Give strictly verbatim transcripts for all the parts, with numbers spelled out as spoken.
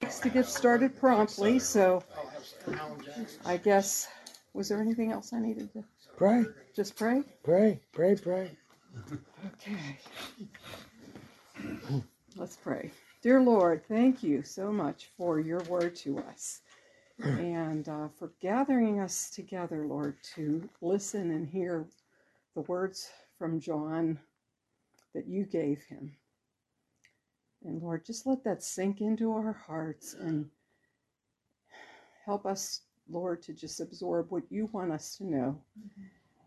To get started promptly, so I guess, was there anything else I needed to Pray, just pray? pray, pray, pray. Okay. Let's pray. Dear Lord, thank you so much for your word to us and uh, for gathering us together, Lord, to listen and hear the words from John that you gave him. And Lord, just let that sink into our hearts and help us, Lord, to just absorb what you want us to know. Mm-hmm.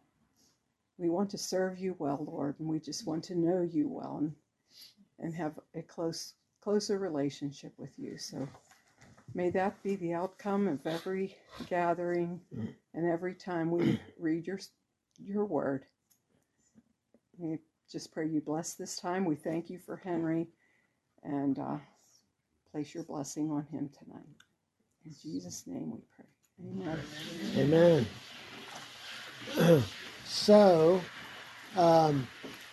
We want to serve you well, Lord, and we just want to know you well and, and have a close, closer relationship with you. So may that be the outcome of every gathering and every time we read your, your word. We just pray you bless this time. We thank you for Henry and uh, place your blessing on him tonight. In Jesus' name we pray. Amen. Amen. So, um,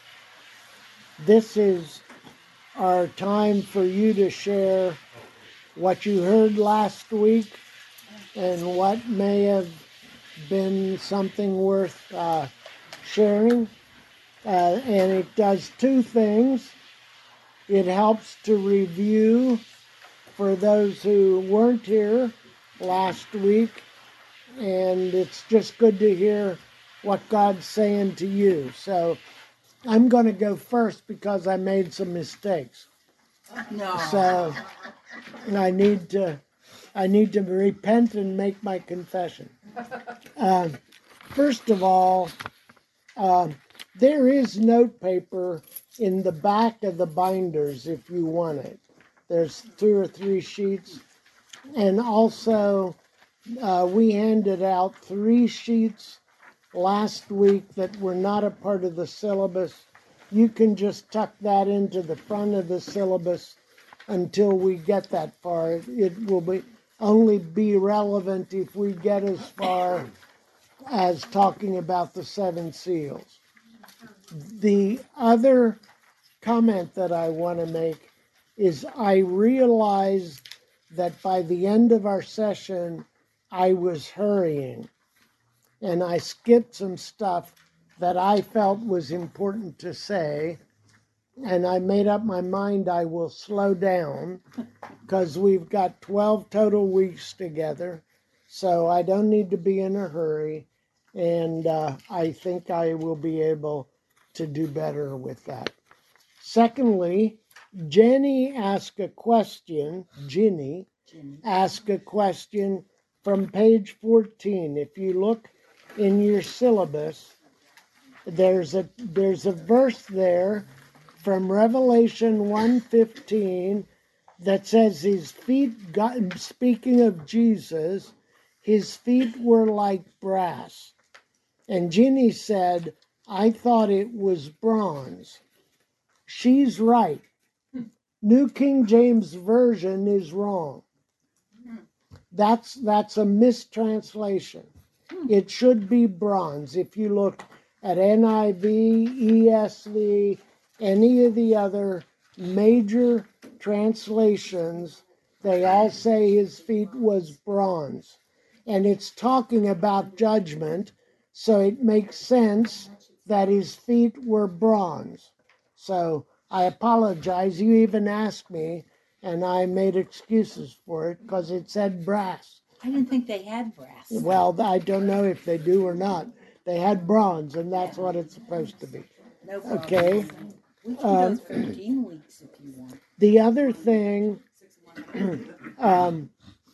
this is our time for you to share what you heard last week and what may have been something worth uh, sharing. Uh, and it does two things. It helps to review for those who weren't here last week, and it's just good to hear what God's saying to you. So I'm going to go first because I made some mistakes. No. So I need to I need to repent and make my confession. Uh, first of all, uh, there is note paper in the back of the binders if you want it. There's two or three sheets. And also, uh, we handed out three sheets last week that were not a part of the syllabus. You can just tuck that into the front of the syllabus until we get that far. It will be only be relevant if we get as far as talking about the seven seals. The other comment that I want to make is I realized that by the end of our session, I was hurrying and I skipped some stuff that I felt was important to say. And I made up my mind I will slow down because we've got twelve total weeks together. So I don't need to be in a hurry. And uh, I think I will be able to do better with that. Secondly, Jenny asked a question, Ginny asked a question from page fourteen. If you look in your syllabus, there's a there's a verse there from Revelation one fifteen that says his feet, got, speaking of Jesus, his feet were like brass. And Ginny said, I thought it was bronze. She's right. New King James Version is wrong. That's that's a mistranslation. It should be bronze. If you look at N I V, E S V, any of the other major translations, they all say his feet was bronze. And it's talking about judgment, so it makes sense that his feet were bronze. So I apologize. You even asked me, and I made excuses for it because it said brass. I didn't think they had brass. Well, I don't know if they do or not. They had bronze, and that's what it's supposed to be. No problem. Okay. We can Um, go fifteen weeks if you want. The other thing um,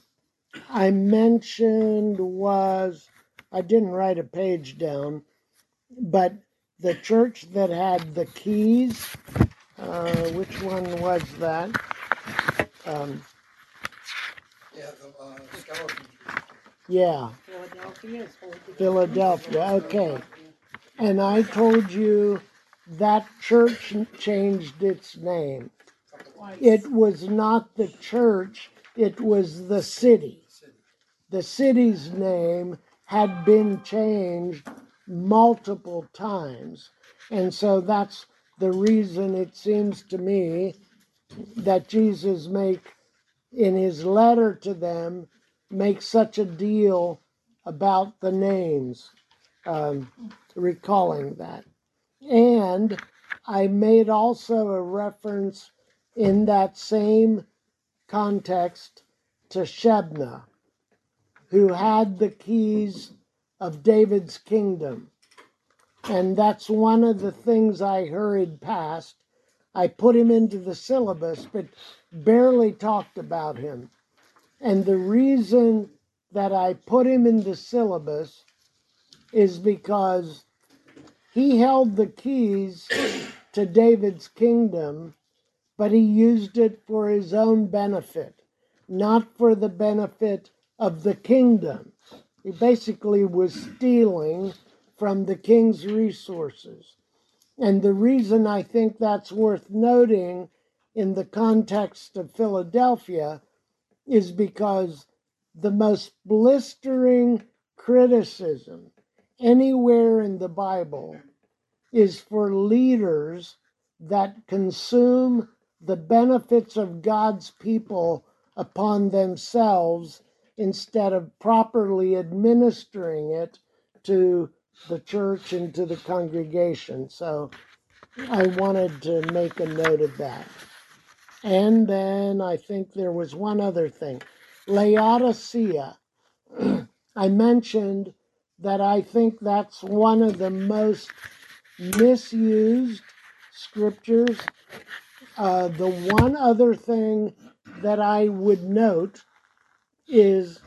I mentioned was, I didn't write a page down, but the church that had the keys, uh, which one was that? Um, Yeah, the uh, skeleton. yeah, Philadelphia is holding. Philadelphia, okay. And I told you that church changed its name. It was not the church, it was the city. The city's name had been changed multiple times. And so that's the reason it seems to me that Jesus make in his letter to them, make such a deal about the names, um, recalling that. And I made also a reference in that same context to Shebna, who had the keys of David's kingdom. And that's one of the things I hurried past. I put him into the syllabus, but barely talked about him. And the reason that I put him in the syllabus is because he held the keys to David's kingdom, but he used it for his own benefit, not for the benefit of the kingdom. He basically was stealing from the king's resources. And the reason I think that's worth noting in the context of Philadelphia is because the most blistering criticism anywhere in the Bible is for leaders that consume the benefits of God's people upon themselves instead of properly administering it to the church and to the congregation. So I wanted to make a note of that. And then I think there was one other thing. Laodicea. I mentioned that I think that's one of the most misused scriptures. Uh, the one other thing that I would note is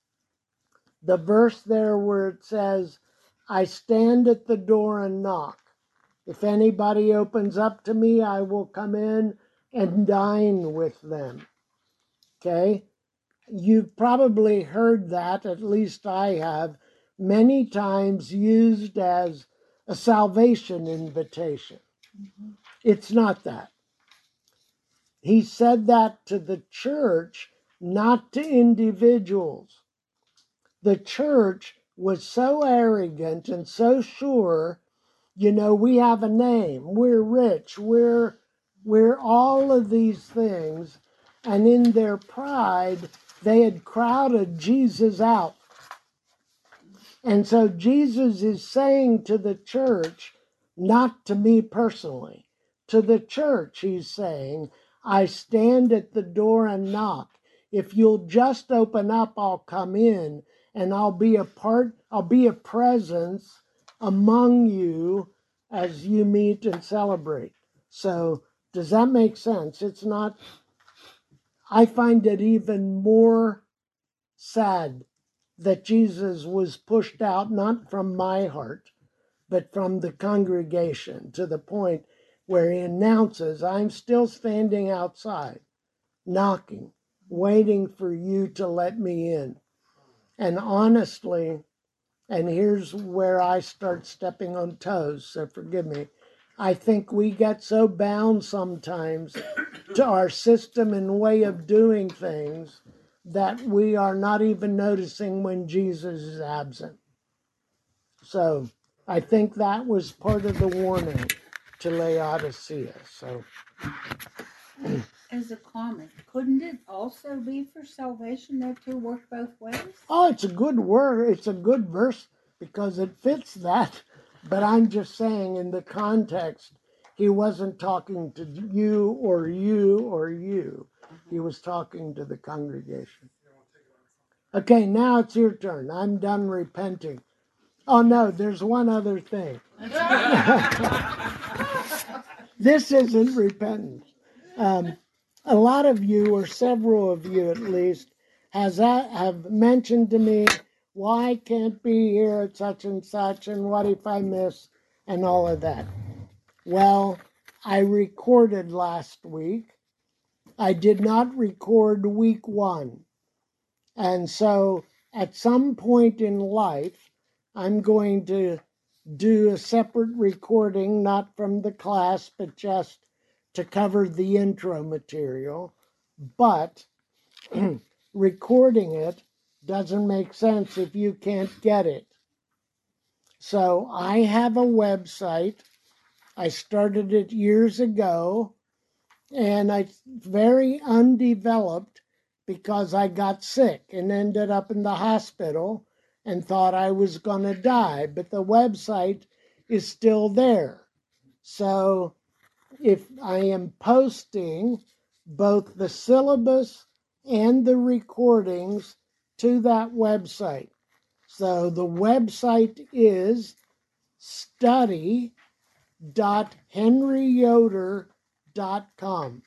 the verse there where it says, I stand at the door and knock. If anybody opens up to me, I will come in and dine with them. Okay? You've probably heard that, at least I have, many times used as a salvation invitation. Mm-hmm. It's not that. He said that to the church, not to individuals. The church was so arrogant and so sure, you know, we have a name, we're rich, we're we're all of these things, and in their pride, they had crowded Jesus out. And so Jesus is saying to the church, not to me personally, to the church, he's saying, I stand at the door and knock. If you'll just open up, I'll come in and I'll be a part, I'll be a presence among you as you meet and celebrate. So does that make sense? It's not, I find it even more sad that Jesus was pushed out, not from my heart, but from the congregation, to the point where he announces, I'm still standing outside, knocking, waiting for you to let me in. And honestly, and here's where I start stepping on toes, so forgive me, I think we get so bound sometimes to our system and way of doing things that we are not even noticing when Jesus is absent. So I think that was part of the warning to Laodicea. So, As a comment, couldn't it also be for salvation that to work both ways? oh, it's a good word. It's a good verse because it fits that. But I'm just saying, in the context, he wasn't talking to you or you or you. He was talking to the congregation. Okay, now it's your turn. I'm done repenting. Oh, no, there's one other thing. This isn't repentance. Um, a lot of you, or several of you at least, has that, have mentioned to me, why I can't be here at such and such, and what if I miss, and all of that. Well, I recorded last week. I did not record week one. And so at some point in life, I'm going to do a separate recording, not from the class, but just to cover the intro material. But recording it doesn't make sense if you can't get it. So I have a website. I started it years ago, and it's very undeveloped because I got sick and ended up in the hospital and thought I was going to die. But the website is still there. So if I am posting both the syllabus and the recordings to that website. So the website is study dot henry yoder dot com.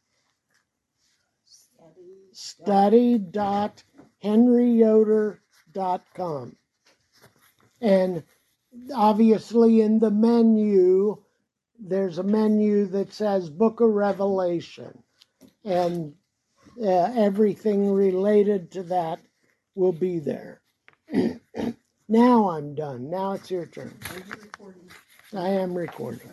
study dot henry yoder dot com. And obviously in the menu, there's a menu that says Book of Revelation. And uh, everything related to that will be there. Now I'm done. Now it's your turn. Are you recording? I am recording.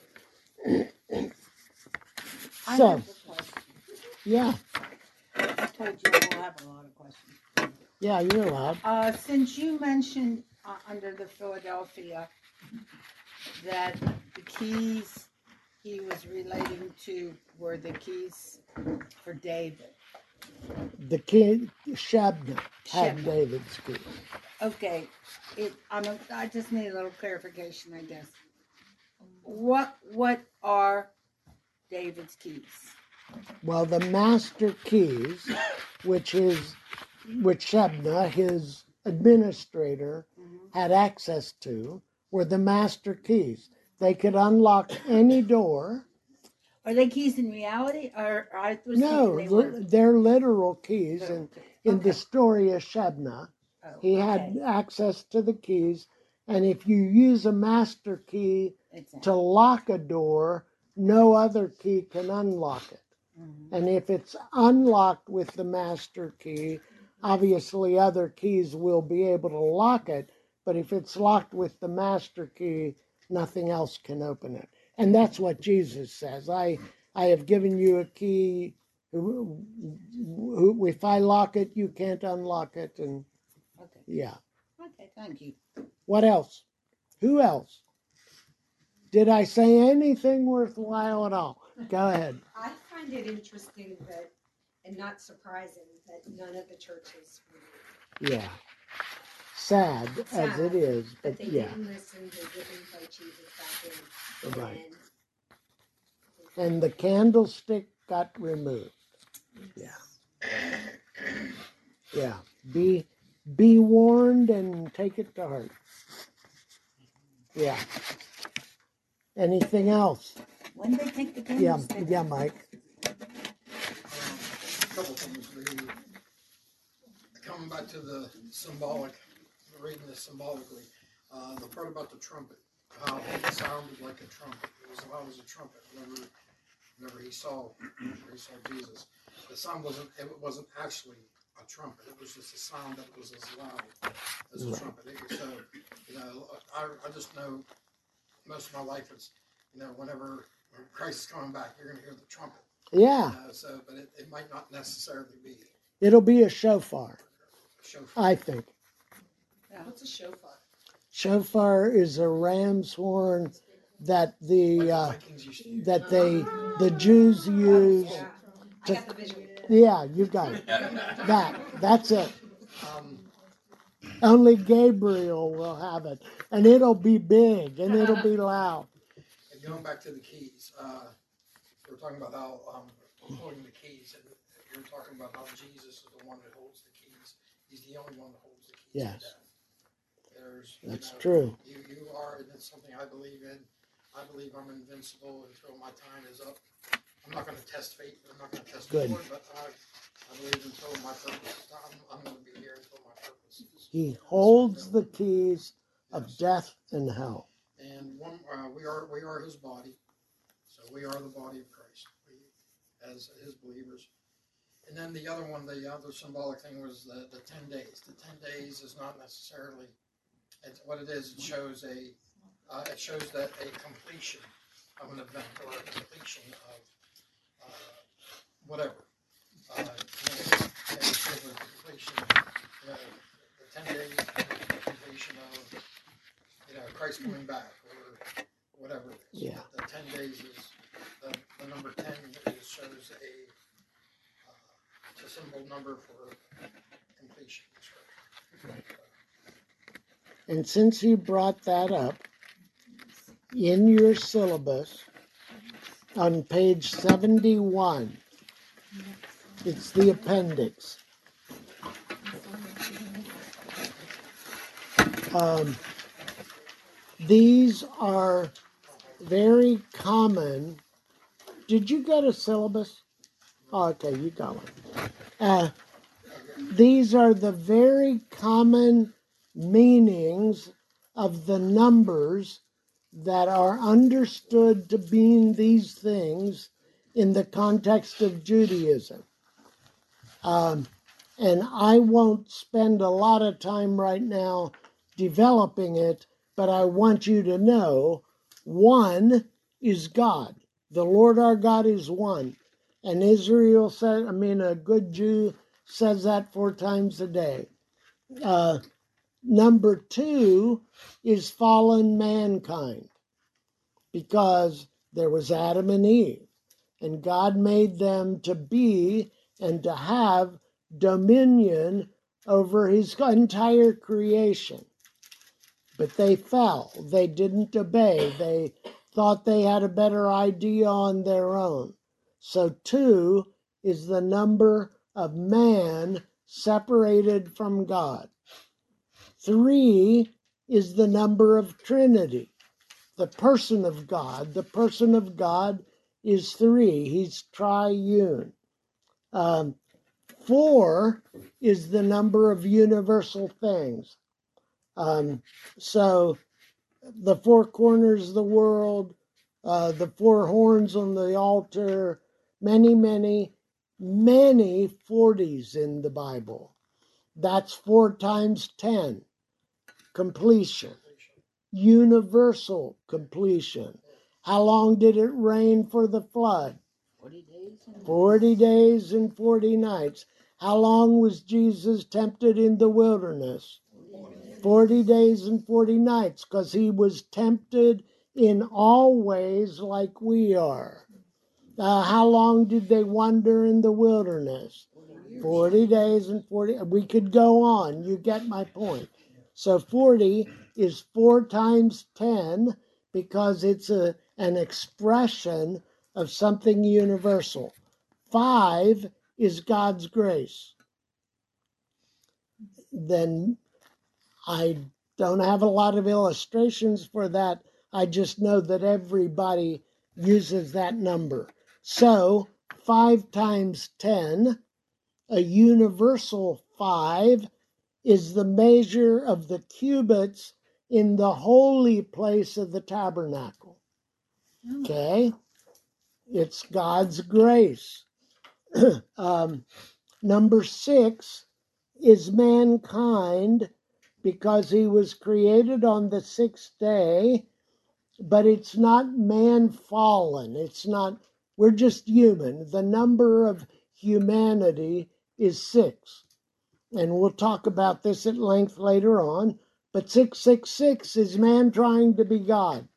I So, have a question. yeah, I told you I will have a lot of questions. yeah, you're allowed. Uh, since you mentioned uh, under the Philadelphia that the keys he was relating to were the keys for David. The kid, Shabna, had Shebna. David's key. Okay, it. I'm. A, I just need a little clarification, I guess. What What are David's keys? Well, the master keys, which is, which Shebna, his administrator, Mm-hmm. had access to, were the master keys. They could unlock any door. Are they keys in reality, or I was No, thinking they were? they're literal keys. Literal And keys. in Okay. the story of Shebna, Oh, he okay. had access to the keys. And if you use a master key Exactly. to lock a door, no other key can unlock it. Mhm. And if it's unlocked with the master key, obviously other keys will be able to lock it. But if it's locked with the master key, nothing else can open it. And that's what Jesus says. I, I have given you a key. If I lock it, you can't unlock it. And Okay. yeah. Okay. Thank you. What else? Who else? Did I say anything worthwhile at all? Go ahead. I find it interesting that, and not surprising, that none of the churches were, Yeah. Sad, as Sad, it is, that but they yeah. didn't listen, they didn't invite Jesus back in. Right. And, And the candlestick got removed. Yeah. Yeah. Be be warned and take it to heart. Yeah. Anything else? When did they take the Yeah, candlestick? yeah, Mike. A couple things. The, coming back to the symbolic, reading this symbolically, uh, the part about the trumpet, how it sounded like a trumpet. It was how it was a trumpet. Whenever, whenever he saw, whenever he saw Jesus, the sound wasn't. It wasn't actually a trumpet. It was just a sound that was as loud as a Right. trumpet. It, so, you know, I, I just know most of my life is, you know, whenever when Christ is coming back, you're going to hear the trumpet. Yeah. Uh, so, but it, it might not necessarily be It'll be a shofar, a shofar. I think. what's a shofar? Shofar is a ram's horn that Like the the uh, Vikings used to use. that they the Jews use. Yeah, I To- got the visual. Yeah, you got it. That that's it. Um, Only Gabriel will have it, and it'll be big and it'll be loud. and going back to the keys, uh, we were talking about how um, holding the keys, and you were talking about how Jesus is the one that holds the keys. He's the only one that holds the keys. to Yes. death. There's, you That's know, true. You, you are, and it's something I believe in. I believe I'm invincible until my time is up. I'm not going to test fate. I'm not going to test Good. the Lord, but I, I believe until my purpose is done, I'm going to be here until my purpose is. He holds the keys of Yes. death and hell. And one, uh, we are we are His body, so we are the body of Christ, we, as His believers. And then the other one, the other symbolic thing was the, the ten days. The ten days is not necessarily, it's what it is. It shows a, uh, it shows that a completion of an event or a completion of uh, whatever. Uh, you know, it shows a completion. You know, the ten days, the completion of, you know, Christ coming back or whatever it is. Yeah. The, the ten days is the, the number ten is, shows a uh, it's a symbol number for completion. And since you brought that up, in your syllabus, on page seventy-one, it's the appendix. Um, these are very common. Did you get a syllabus? Oh, okay, you got one. Uh, these are the very common meanings of the numbers that are understood to mean these things in the context of Judaism. Um, and I won't spend a lot of time right now developing it, but I want you to know one is God. The Lord our God is one. And Israel said, I mean, a good Jew says that four times a day. Uh, number two is fallen mankind, because there was Adam and Eve, and God made them to be and to have dominion over his entire creation. But they fell. They didn't obey. They thought they had a better idea on their own. So two is the number of man separated from God. Three is the number of Trinity, the person of God. The person of God is three. He's triune. Um, four is the number of universal things. Um, so the four corners of the world, uh, the four horns on the altar, many, many, many forties in the Bible. That's four times ten. Completion. Universal completion. How long did it rain for the flood? Forty days. And Forty days and forty nights. How long was Jesus tempted in the wilderness? Forty days and forty nights, because he was tempted in all ways like we are. Uh, how long did they wander in the wilderness? Forty days and forty. We could go on. You get my point. So forty is four times ten, because it's a an expression of something universal. Five is God's grace. Then I don't have a lot of illustrations for that. I just know that everybody uses that number. So five times ten, a universal five, is the measure of the cubits in the holy place of the tabernacle. Okay? It's God's grace. um, number six is mankind, because he was created on the sixth day, but it's not man fallen. It's not, we're just human. The number of humanity is six. And we'll talk about this at length later on. But six six six is man trying to be God.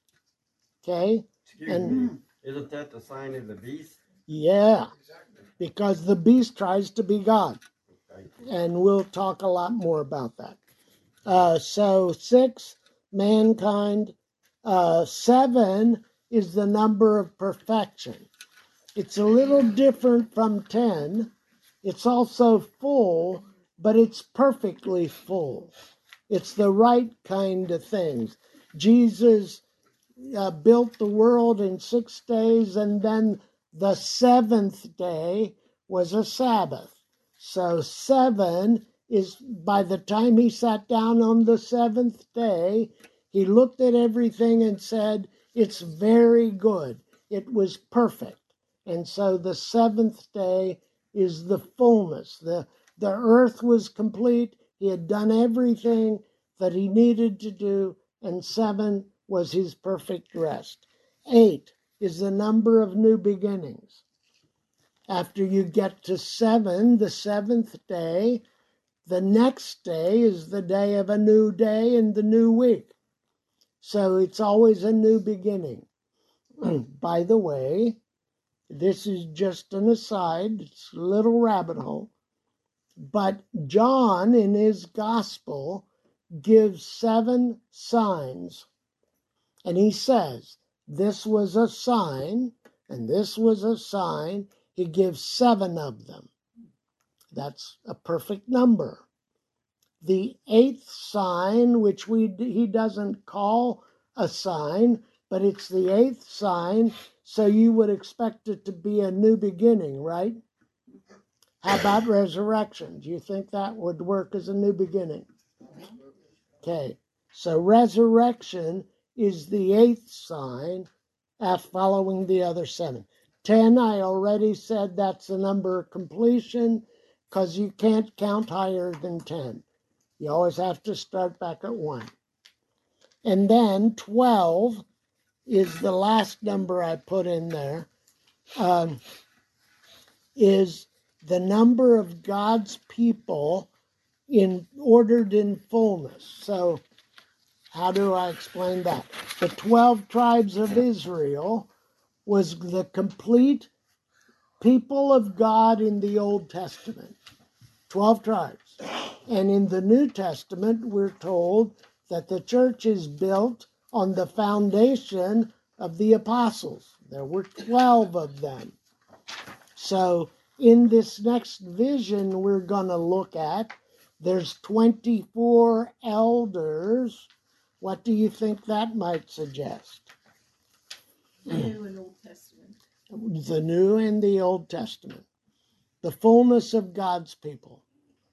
Okay? Excuse And me. Isn't that the sign of the beast? yeah, Exactly. because the beast tries to be God. Thank you. And we'll talk a lot more about that. Uh, so six, mankind. Uh, seven is the number of perfection. It's a little different from ten. It's also full, but it's perfectly full. It's the right kind of things. Jesus uh, built the world in six days, and then the seventh day was a Sabbath. So seven is, by the time he sat down on the seventh day, he looked at everything and said, it's very good. It was perfect. And so the seventh day is the fullness. The, the earth was complete. He had done everything that he needed to do, and seven was his perfect rest. Eight is the number of new beginnings. After you get to seven, the seventh day, the next day is the day of a new day and the new week. So it's always a new beginning. By the way, this is just an aside, it's a little rabbit hole. But John, in his gospel, gives seven signs. And he says, this was a sign, and this was a sign. He gives seven of them. That's a perfect number. The eighth sign, which we he doesn't call a sign, but it's the eighth sign, so you would expect it to be a new beginning, right? How about resurrection? Do you think that would work as a new beginning? Okay, so resurrection is the eighth sign after following the other seven. Ten, I already said that's the number of completion because you can't count higher than ten. You always have to start back at one. And then twelve is the last number I put in there, um, is the number of God's people in ordered in fullness. So how do I explain that? The twelve tribes of Israel was the complete people of God in the Old Testament. twelve tribes. And in the New Testament, we're told that the church is built on the foundation of the apostles. There were twelve of them. So in this next vision we're going to look at, there's twenty-four elders. What do you think that might suggest? The New and Old Testament. The New and the Old Testament. The fullness of God's people.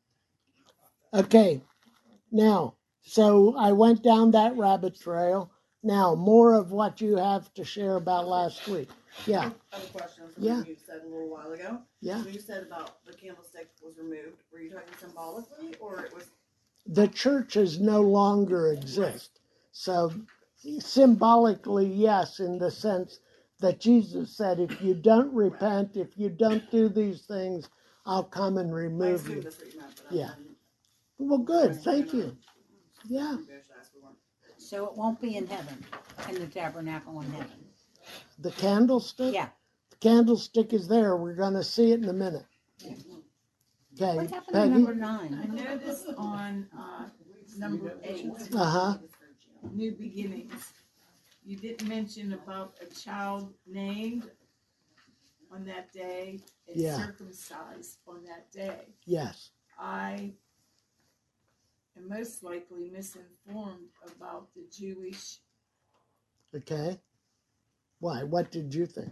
Okay, now, so I went down that rabbit trail. Now, more of what you have to share about last week. Yeah, I have a question on Yeah. something you said a little while ago. yeah. When you said about the candlestick was removed, were you talking symbolically or it was? The churches no longer exist. So, symbolically, yes, in the sense that Jesus said, if you don't repent, if you don't do these things, I'll come and I remove assumed you. that's what you meant, but Yeah. I didn't. Well, good, thank you. Yeah. Maybe I should ask for one. So it won't be in heaven, in the tabernacle in heaven. The candlestick? Yeah. The candlestick is there. We're going to see it in a minute. Okay, What happened to Peggy? number I nine? noticed on uh, number eight, Uh-huh. New Beginnings, you didn't mention about a child named on that day and Yeah. circumcised on that day. Yes. I am most likely misinformed about the Jewish. Okay. Why? What did you think?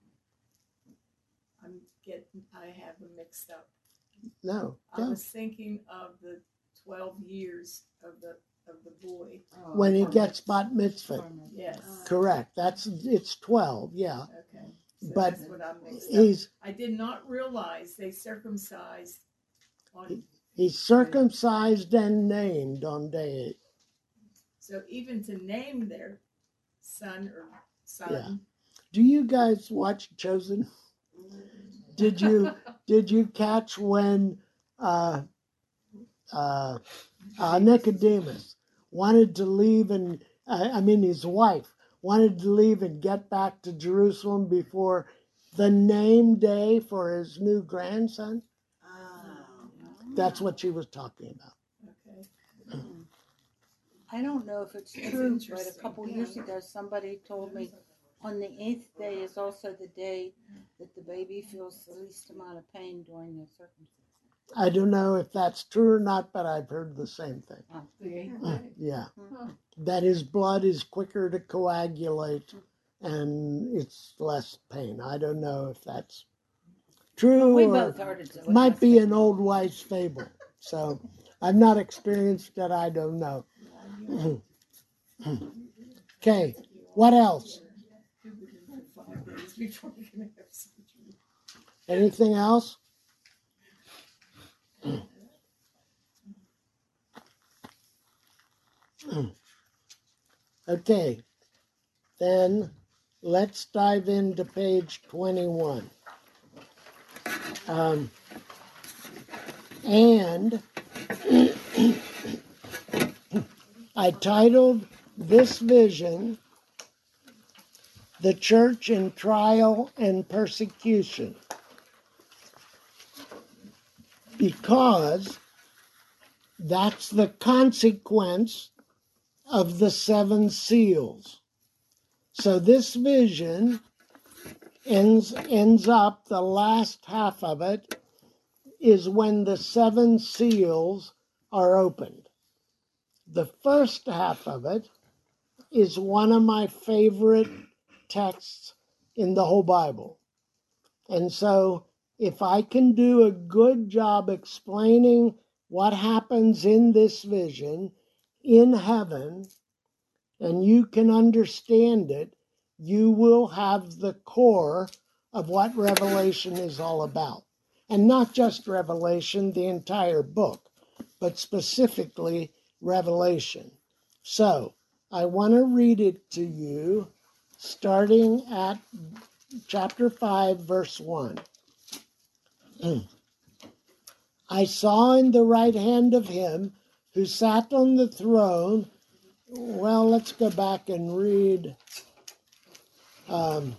I'm getting, I have them mixed up. No. I Go. was thinking of the twelve years of the of the boy. When he gets bat mitzvah. Yes. Correct. That's it's twelve. Yeah. Okay. So But that's what I'm mixed up. He's I did not realize they circumcised on. he's circumcised and named on day eight. So even to name their son or son. Yeah. Do you guys watch Chosen? Did you did you catch when uh, uh, uh, Nicodemus wanted to leave and uh, I mean his wife wanted to leave and get back to Jerusalem before the name day for his new grandson? Oh. That's what she was talking about. Okay. I don't know if it's That's true, but a interesting. couple years ago, somebody told me on the eighth day is also the day that the baby feels the least amount of pain during the circumcision. I don't know if that's true or not, but I've heard the same thing. The eighth day. Yeah. Huh. That his blood is quicker to coagulate and it's less pain. I don't know if that's true We or both heard it. So it might must be an old wife's fable. So I've not experienced it. I don't know. Okay, what else? Five days before we can have surgery. Anything else? Okay, then let's dive into page twenty-one. Um, and I titled this vision, The Church in Trial and Persecution. because that's the consequence of the seven seals. So this vision ends ends up, the last half of it is when the seven seals are opened. The first half of it is one of my favorite texts in the whole Bible. And so if I can do a good job explaining what happens in this vision in heaven, and you can understand it, you will have the core of what Revelation is all about. And not just Revelation, the entire book, but specifically Revelation. So, I want to read it to you, starting at chapter five, verse one. I saw in the right hand of him who sat on the throne. Well, let's go back and read. Um,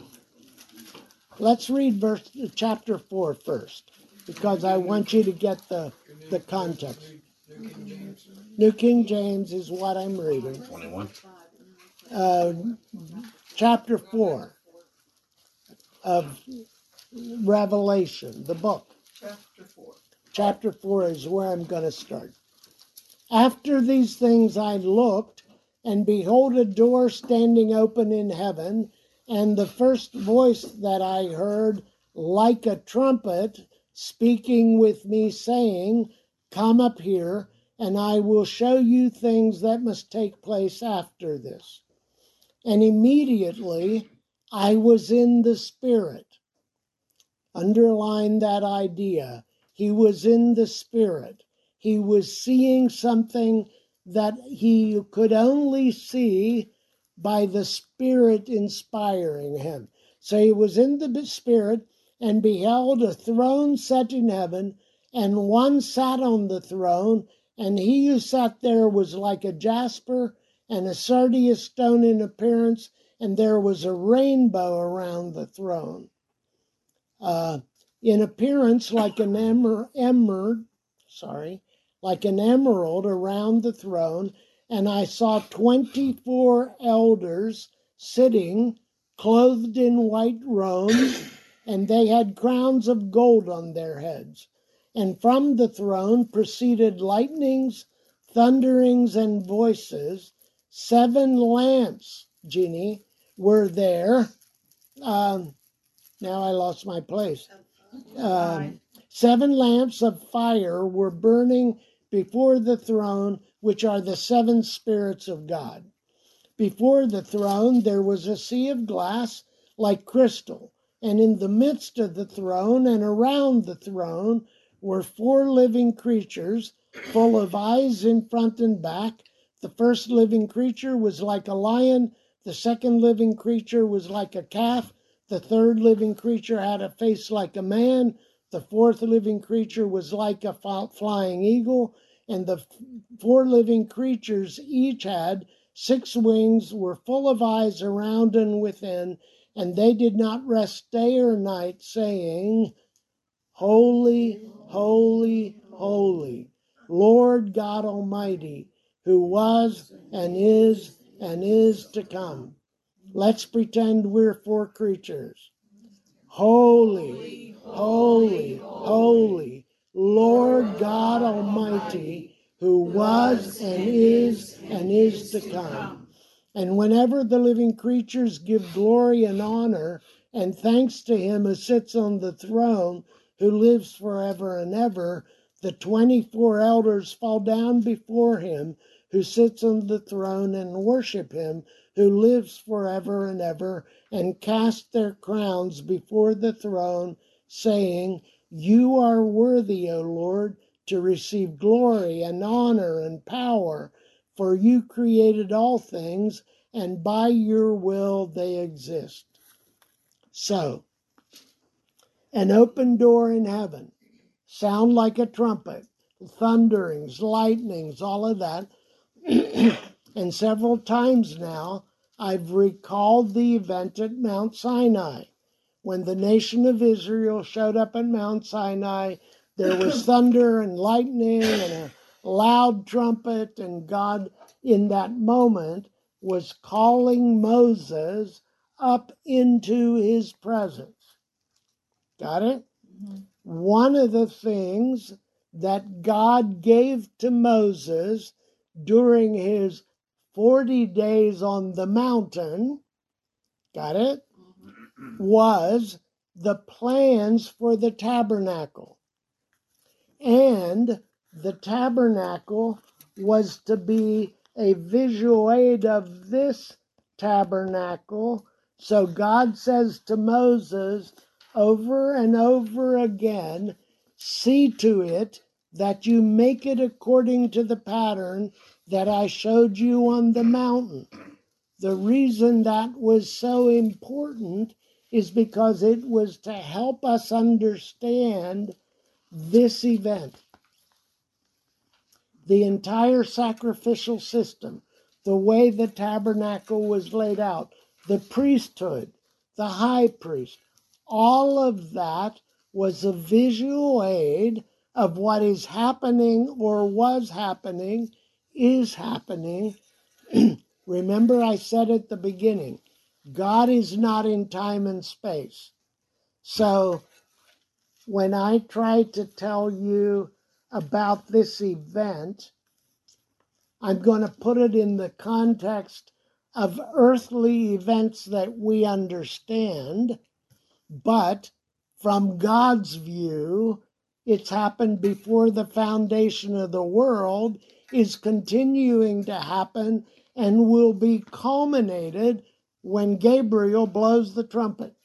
let's read verse chapter four first, because I want you to get the the context. New King James. New King James is what I'm reading. twenty-one. Uh, chapter four of Revelation, the book. Chapter four. Chapter four is where I'm going to start. After these things I looked, and behold, a door standing open in heaven, and the first voice that I heard, like a trumpet, speaking with me, saying, "Come up here, and I will show you things that must take place after this." And immediately I was in the Spirit. Underline that idea. He was in the Spirit. He was seeing something that he could only see by the Spirit inspiring him. So he was in the Spirit, and beheld a throne set in heaven, and one sat on the throne, and he who sat there was like a jasper and a sardius stone in appearance, and there was a rainbow around the throne. Uh, in appearance like an emer- emerald, sorry, like an emerald around the throne, and I saw twenty-four elders sitting, clothed in white robes, and they had crowns of gold on their heads. And from the throne proceeded lightnings, thunderings, and voices. Seven lamps, Jeannie, were there. Um, now I lost my place. Um, seven lamps of fire were burning before the throne, which are the seven spirits of God. Before the throne there was a sea of glass like crystal, and in the midst of the throne and around the throne were four living creatures, full of eyes in front and back. The first living creature was like a lion, the second living creature was like a calf, the third living creature had a face like a man, the fourth living creature was like a flying eagle, and the four living creatures each had six wings, were full of eyes around and within, and they did not rest day or night, saying, "Holy, holy, holy, Lord God Almighty, who was and is and is to come." Let's pretend we're four creatures. Holy, holy, holy, Lord God Almighty, who was and is and is to come. And whenever the living creatures give glory and honor and thanks to him who sits on the throne, who lives forever and ever, the twenty-four elders fall down before him who sits on the throne and worship him who lives forever and ever, and cast their crowns before the throne, saying, "You are worthy, O Lord, to receive glory and honor and power, for you created all things, and by your will they exist." So, an open door in heaven, sound like a trumpet, thunderings, lightnings, all of that. And several times now, I've recalled the event at Mount Sinai. When the nation of Israel showed up at Mount Sinai, there was thunder and lightning and a loud trumpet, and God in that moment was calling Moses up into his presence. Got it? Mm-hmm. One of the things that God gave to Moses during his forty days on the mountain, got it, was the plans for the tabernacle. And the tabernacle was to be a visual aid of this tabernacle. So God says to Moses over and over again, see to it that you make it according to the pattern that I showed you on the mountain. The reason that was so important is because it was to help us understand this event. The entire sacrificial system, the way the tabernacle was laid out, the priesthood, the high priest, all of that was a visual aid of what is happening or was happening, is happening. Remember, I said at the beginning, God is not in time and space. So when I try to tell you about this event, I'm going to put it in the context of earthly events that we understand, but from God's view, it's happened before the foundation of the world, is continuing to happen, and will be culminated when Gabriel blows the trumpet.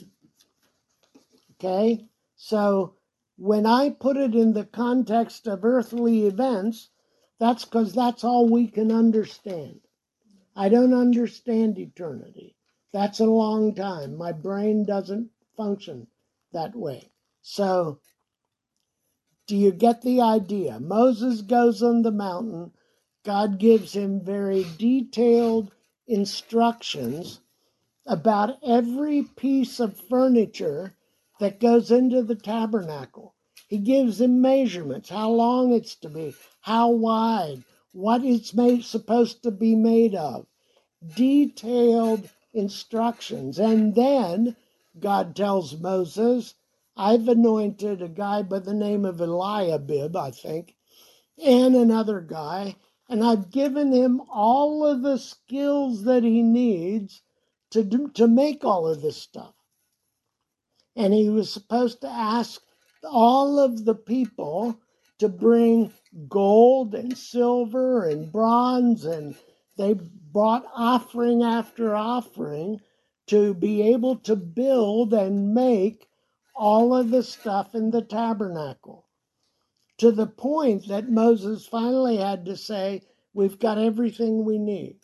Okay? So when I put it in the context of earthly events, that's because that's all we can understand. I don't understand eternity. That's a long time. My brain doesn't function that way. So, do you get the idea? Moses goes on the mountain. God gives him very detailed instructions about every piece of furniture that goes into the tabernacle. He gives him measurements, how long it's to be, how wide, what it's made, supposed to be made of. Detailed instructions. And then God tells Moses, I've anointed a guy by the name of Eliabib, I think, and another guy, and I've given him all of the skills that he needs to do, to make all of this stuff. And he was supposed to ask all of the people to bring gold and silver and bronze, and they brought offering after offering to be able to build and make all of the stuff in the tabernacle. To the point that Moses finally had to say, we've got everything we need.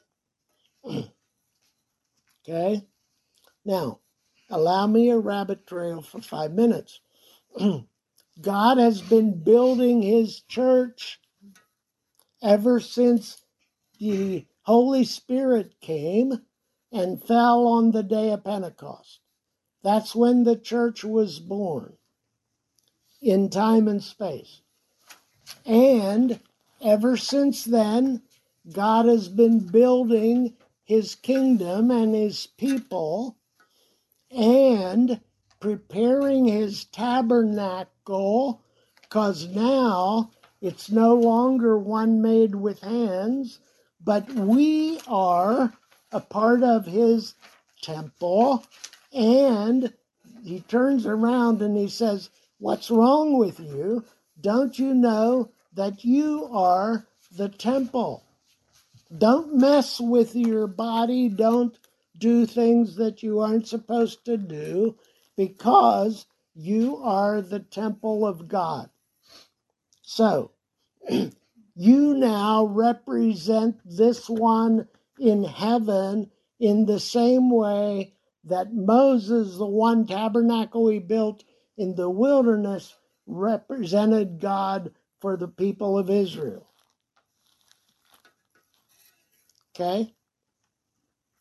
Okay? Now, allow me a rabbit trail for five minutes. God has been building his church ever since the Holy Spirit came and fell on the day of Pentecost. That's when the church was born, in time and space. And ever since then, God has been building his kingdom and his people and preparing his tabernacle, because now it's no longer one made with hands, but we are a part of his temple. And he turns around and he says, what's wrong with you? Don't you know that you are the temple? Don't mess with your body. Don't do things that you aren't supposed to do, because you are the temple of God. So, you now represent this one in heaven in the same way that Moses, the one tabernacle he built in the wilderness, represented God for the people of Israel. Okay?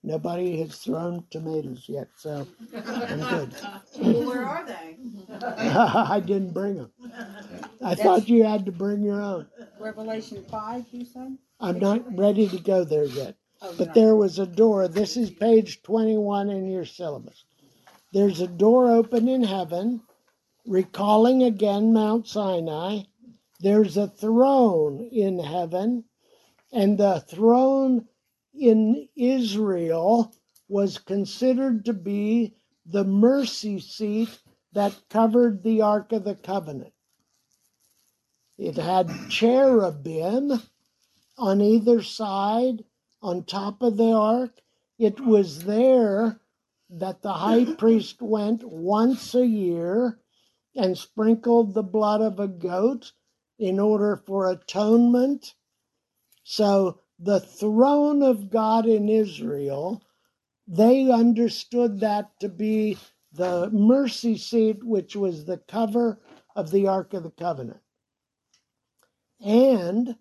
Nobody has thrown tomatoes yet, so I'm good. Well, where are they? I didn't bring them. I thought you had to bring your own. Revelation five, you said? I'm not ready to go there yet. Oh, you're But not. there was a door. This is page twenty-one in your syllabus. There's a door open in heaven, recalling again Mount Sinai. There's a throne in heaven, and the throne in Israel was considered to be the mercy seat that covered the Ark of the Covenant. It had cherubim on either side, on top of the ark. It was there that the high priest went once a year and sprinkled the blood of a goat in order for atonement. So the throne of God in Israel, they understood that to be the mercy seat, which was the cover of the Ark of the Covenant. And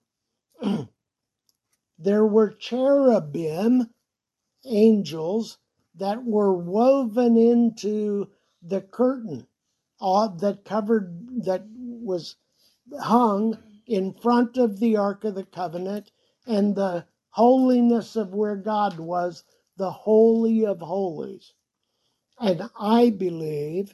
there were cherubim, angels, that were woven into the curtain uh, that covered, that was hung in front of the Ark of the Covenant, and the holiness of where God was, the Holy of Holies. And I believe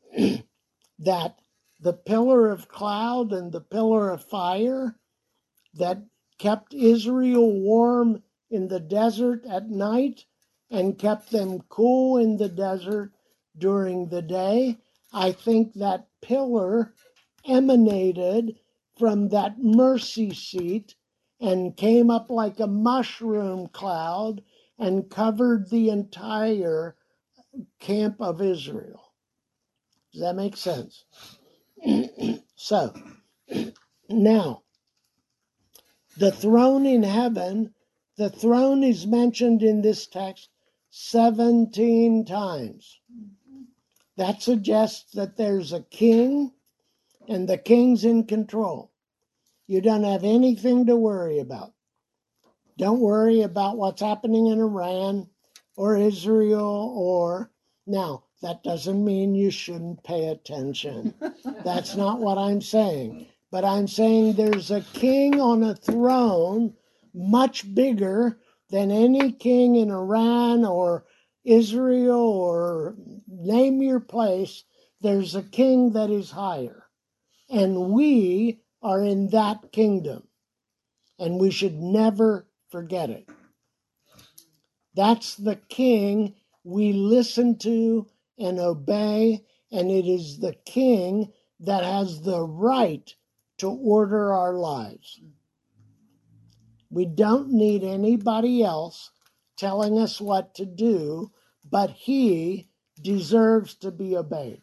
that the pillar of cloud and the pillar of fire that kept Israel warm in the desert at night and kept them cool in the desert during the day, I think that pillar emanated from that mercy seat and came up like a mushroom cloud and covered the entire camp of Israel. Does that make sense? So, now, the throne in heaven, the throne is mentioned in this text seventeen times. That suggests that there's a king, and the king's in control. You don't have anything to worry about. Don't worry about what's happening in Iran or Israel or... Now, that doesn't mean you shouldn't pay attention. That's not what I'm saying. But I'm saying there's a king on a throne much bigger than any king in Iran or Israel or name your place. There's a king that is higher. And we are in that kingdom. And we should never forget it. That's the king we listen to and obey, and it is the king that has the right to order our lives. We don't need anybody else telling us what to do, but he deserves to be obeyed.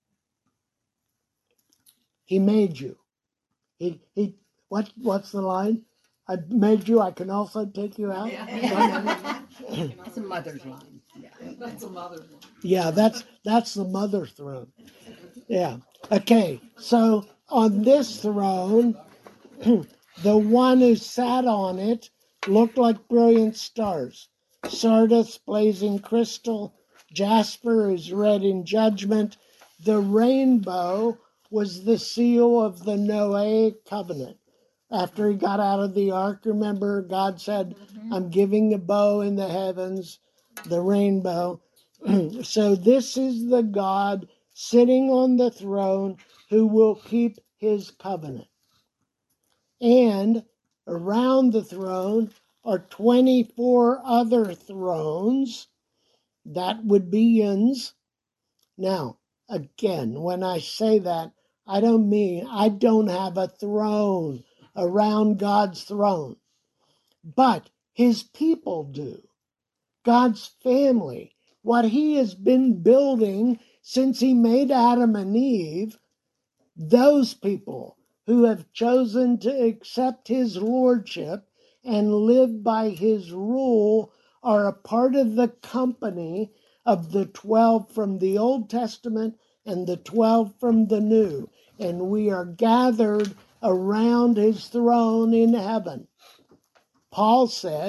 He made you. He, he, what, what's the line? I made you, I can also take you out. It's a mother's line. Yeah. That's a mother's one. Yeah, that's that's the mother throne. Yeah. Okay, so on this throne, the one who sat on it looked like brilliant stars. Sardis, blazing crystal. Jasper is red in judgment. The rainbow was the seal of the Noahic covenant. After he got out of the ark, remember, God said, I'm giving a bow in the heavens, the rainbow. So this is the God sitting on the throne who will keep his covenant. And around the throne are twenty-four other thrones. That would be yins. Now, again, when I say that, I don't mean I don't have a throne around God's throne. But his people do. God's family. What he has been building since he made Adam and Eve, those people who have chosen to accept his lordship and live by his rule are a part of the company of the twelve from the Old Testament and the twelve from the New. And we are gathered around his throne in heaven. Paul said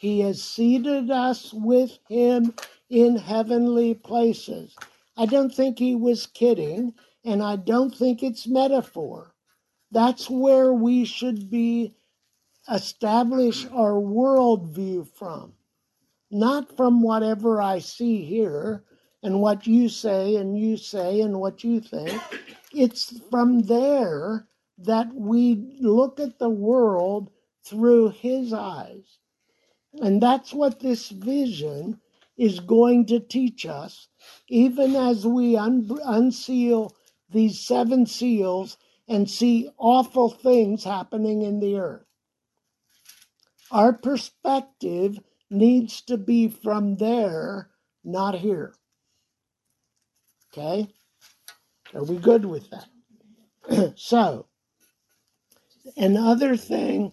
He has seated us with him in heavenly places. I don't think he was kidding, and I don't think it's metaphor. That's where we should be establish our worldview from, not from whatever I see here and what you say and you say and what you think. It's from there that we look at the world through his eyes. And that's what this vision is going to teach us, even as we un- unseal these seven seals and see awful things happening in the earth. Our perspective needs to be from there, not here. Okay? Are we good with that? So, another thing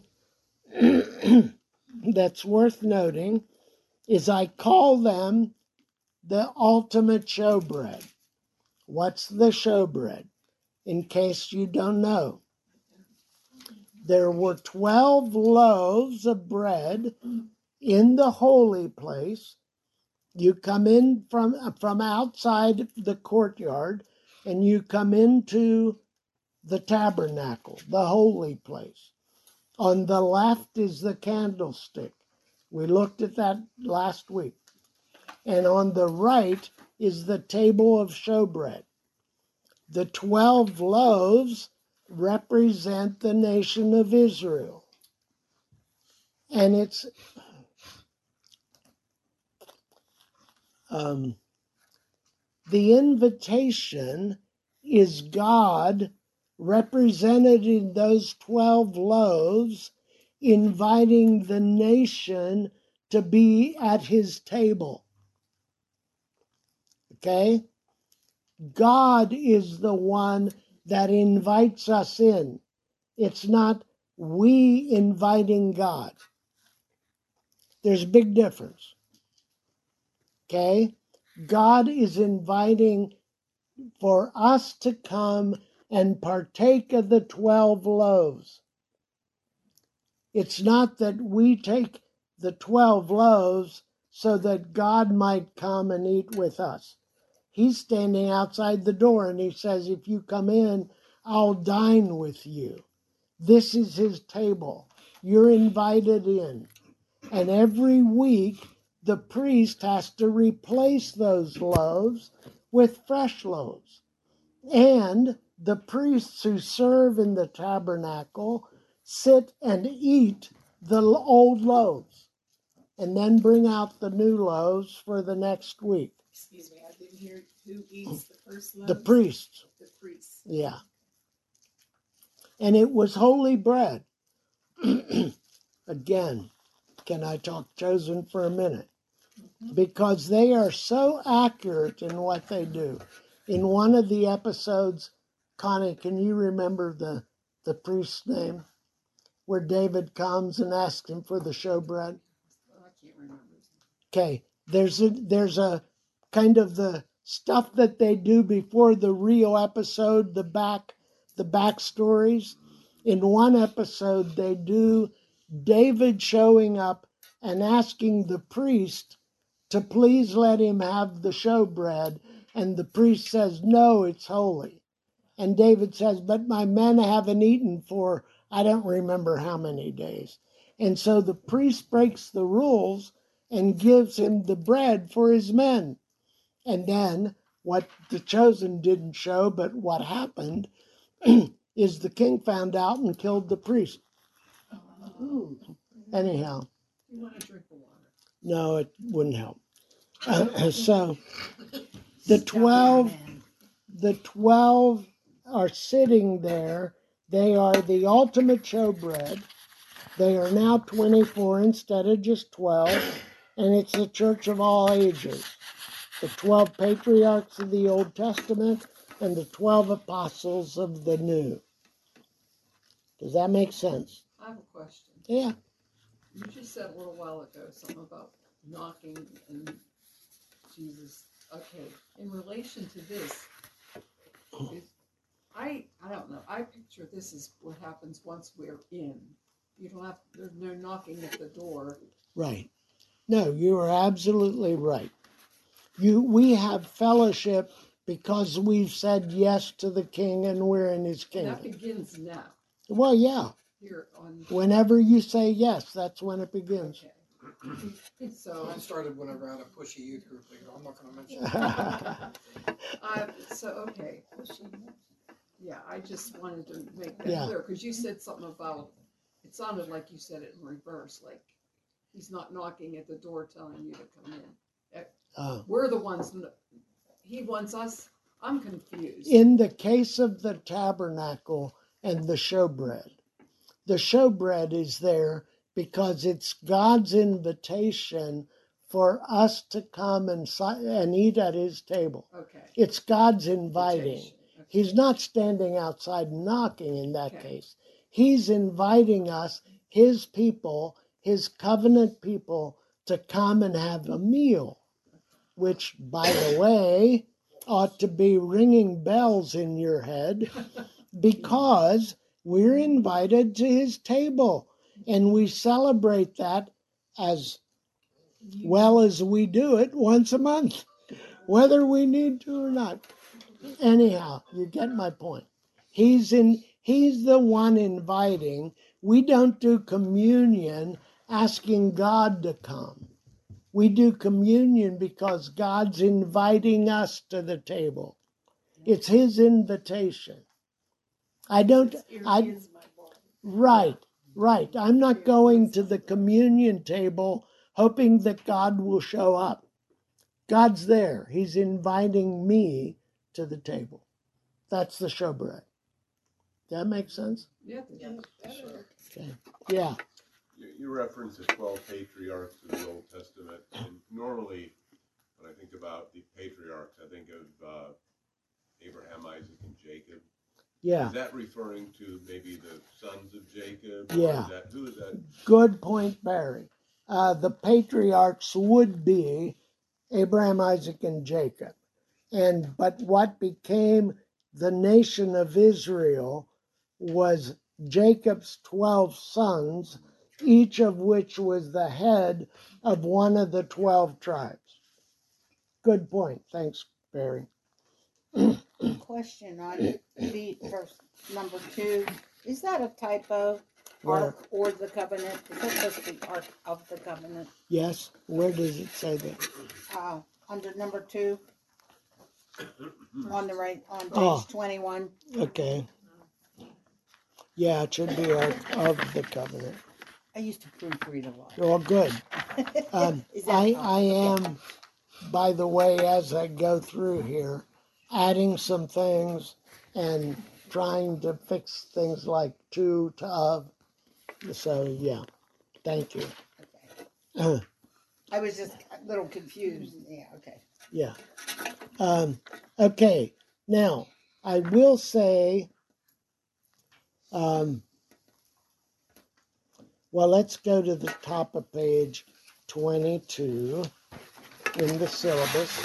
that's worth noting is I call them the ultimate showbread. What's the showbread? In case you don't know, there were twelve loaves of bread in the holy place. You come in from, from outside the courtyard and you come into the tabernacle, the holy place. On the left is the candlestick. We looked at that last week. And on the right is the table of showbread. The twelve loaves represent the nation of Israel. And it's um, the invitation is God represented in those twelve loaves, inviting the nation to be at his table. Okay? God is the one that invites us in. It's not we inviting God. There's a big difference. Okay? God is inviting for us to come and partake of the twelve loaves. It's not that we take the twelve loaves so that God might come and eat with us. He's standing outside the door and he says, if you come in, I'll dine with you. This is his table. You're invited in. And every week, the priest has to replace those loaves with fresh loaves. And the priests who serve in the tabernacle sit and eat the old loaves and then bring out the new loaves for the next week. Excuse me, I didn't hear who eats the first loaves? The priests. The priests. Yeah. And it was holy bread. Again, can I talk chosen for a minute? Because they are so accurate in what they do. In one of the episodes, Connie, can you remember the, the priest's name? Where David comes and asks him for the showbread? I can't remember. Okay, there's a, there's a kind of the stuff that they do before the real episode, the back, the backstories. In one episode, they do David showing up and asking the priest to please let him have the showbread. And the priest says, no, it's holy. And David says, but my men haven't eaten for, I don't remember how many days. And so the priest breaks the rules and gives him the bread for his men. And then what the chosen didn't show, but what happened is the king found out and killed the priest. Ooh, Anyhow, you want a drink of water? no, it wouldn't help. Uh, so the twelve, the twelve are sitting there. They are the ultimate showbread. They are now twenty-four instead of just twelve, and it's the church of all ages. The twelve patriarchs of the Old Testament and the twelve apostles of the New. Does that make sense? I have a question. Yeah. You just said a little while ago something about knocking and Jesus. Okay, in relation to this, is, I I don't know. I picture this as what happens once we're in. You don't have. There's no knocking at the door. Right. No, you are absolutely right. You, we have fellowship because we've said yes to the King and we're in His And that kingdom. begins now, Well, yeah. here on. Whenever you say yes, that's when it begins. Okay. So, Mine started whenever I had a pushy youth group leader. I'm not gonna mention it. uh, so, okay. Yeah, I just wanted to make that Yeah. clear, because you said something about, it sounded like you said it in reverse, like He's not knocking at the door telling you to come in. Eh, Uh, We're the ones, kn- He wants us, I'm confused. in the case of the tabernacle and the showbread, the showbread is there because it's God's invitation for us to come and, si- and eat at His table. Okay. It's God's inviting. Invitation. Okay. He's not standing outside knocking in that Okay. case. He's inviting us, His people, His covenant people, to come and have a meal, which, by the way, ought to be ringing bells in your head because we're invited to His table and we celebrate that as well as we do it once a month, whether we need to or not. Anyhow, you get my point. He's in. He's the one inviting. We don't do communion asking God to come. We do communion because God's inviting us to the table. It's His invitation. I don't. Here I is my body. right, right. I'm not going to the communion table hoping that God will show up. God's there. He's inviting me to the table. That's the showbread. Does that make sense? Yeah. Okay. Yeah. You, you reference the twelve patriarchs of the Old Testament, and normally when I think about the patriarchs, I think of uh, Abraham, Isaac, and Jacob. Yeah. Is that referring to maybe the sons of Jacob? Or Yeah. Is that, who is that? Good point, Barry. Uh, the patriarchs would be Abraham, Isaac, and Jacob. And but what became the nation of Israel was Jacob's twelve sons, each of which was the head of one of the twelve tribes. Good point. Thanks, Barry. Question on the first number two. Is that a typo? Where? Ark or the covenant? Is that supposed to be Ark of the covenant? Yes. Where does it say that? Uh, under number two. On the right, on page Oh. twenty-one. Okay. Yeah, it should be Ark of the Covenant. I used to proofread a lot. Well, good. Um, Is that- I, oh, I okay. am, by the way, as I go through here, adding some things and trying to fix things like to, to, of. So, yeah, thank you. Okay. I was just a little confused. Yeah, okay. Yeah. Um, okay. Now, I will say, um, well, let's go to the top of page twenty-two in the syllabus.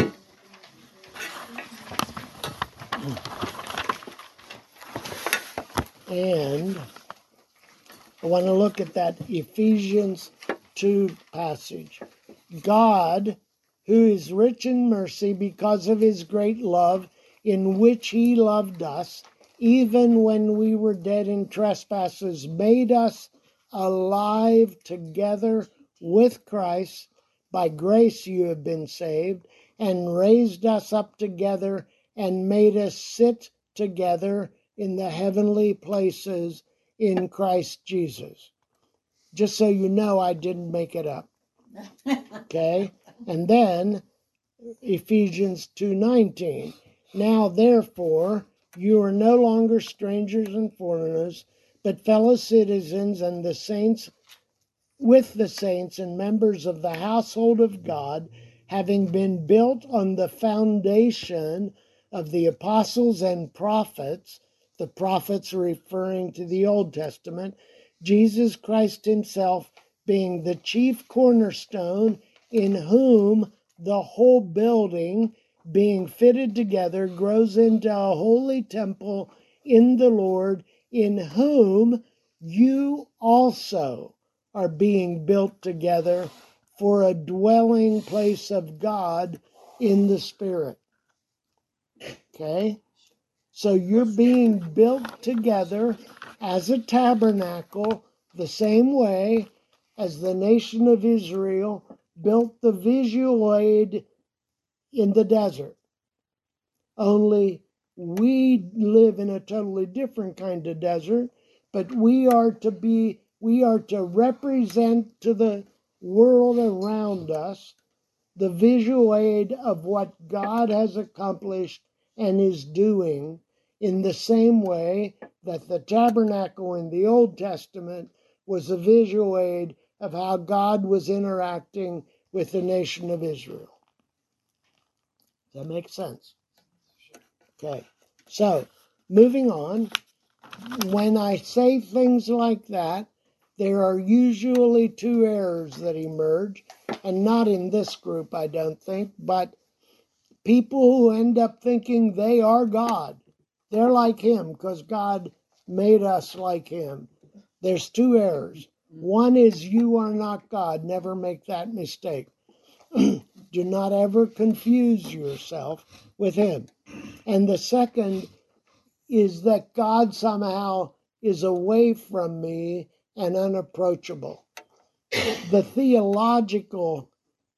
And I want to look at that Ephesians two passage. God, who is rich in mercy because of His great love in which He loved us, even when we were dead in trespasses, made us alive together with Christ. By grace you have been saved, and raised us up together and made us sit together in the heavenly places in Christ Jesus. Just so you know, I didn't make it up. Okay? And then Ephesians two nineteen. Now therefore you are no longer strangers and foreigners, but fellow citizens and the saints with the saints and members of the household of God, having been built on the foundation of the apostles and prophets, the prophets referring to the Old Testament, Jesus Christ Himself being the chief cornerstone, in whom the whole building, being fitted together, grows into a holy temple in the Lord, in whom you also are being built together for a dwelling place of God in the Spirit. Okay? So you're being built together as a tabernacle the same way as the nation of Israel built the visual aid in the desert. Only we live in a totally different kind of desert, but we are to be, we are to represent to the world around us the visual aid of what God has accomplished and is doing, in the same way that the tabernacle in the Old Testament was a visual aid of how God was interacting with the nation of Israel. Does that make sense? Okay, so moving on, when I say things like that, there are usually two errors that emerge, and not in this group, I don't think, but people who end up thinking they are God. They're like Him because God made us like Him. There's two errors. One is you are not God. Never make that mistake. Do not ever confuse yourself with Him. And the second is that God somehow is away from me and unapproachable. The theological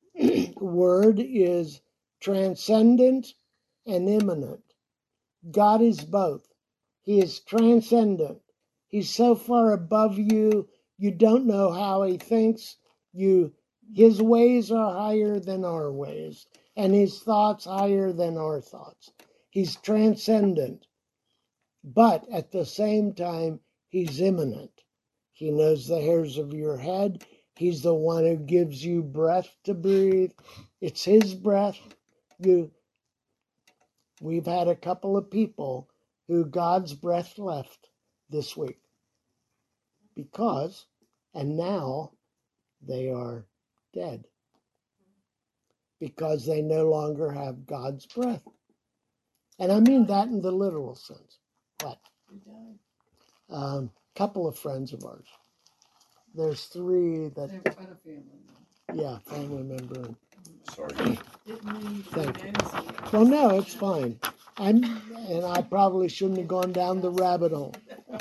word is transcendent and immanent. God is both. He is transcendent. He's so far above you, you don't know how He thinks. You, His ways are higher than our ways, and His thoughts higher than our thoughts. He's transcendent. But at the same time, He's immanent. He knows the hairs of your head. He's the one who gives you breath to breathe. It's His breath. You, we've had a couple of people who God's breath left this week. Because, and now they are dead. Because they no longer have God's breath. And I mean that in the literal sense. What? A um, couple of friends of ours. There's three that. They've got a family. Yeah, family member. Sorry. Thank you. Well, no, it's fine. I'm, and I probably shouldn't have gone down the rabbit hole.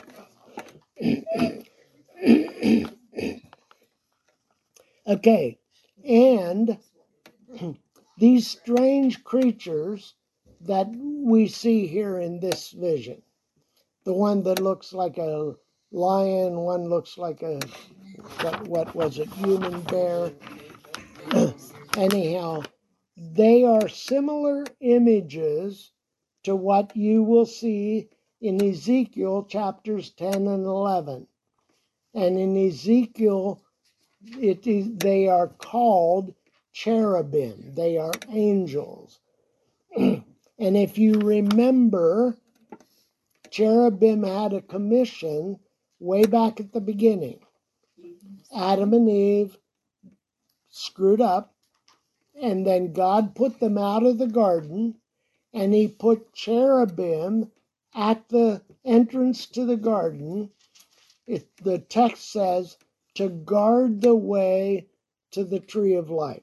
Okay, and these strange creatures that we see here in this vision, the one that looks like a lion, one looks like a, what, what was it, human bear. Anyhow, they are similar images to what you will see in Ezekiel chapters ten and eleven. And in Ezekiel, it is, they are called cherubim. They are angels. And if you remember, cherubim had a commission way back at the beginning. Adam and Eve screwed up, and then God put them out of the garden, and He put cherubim at the entrance to the garden. It, the text says, to guard the way to the tree of life.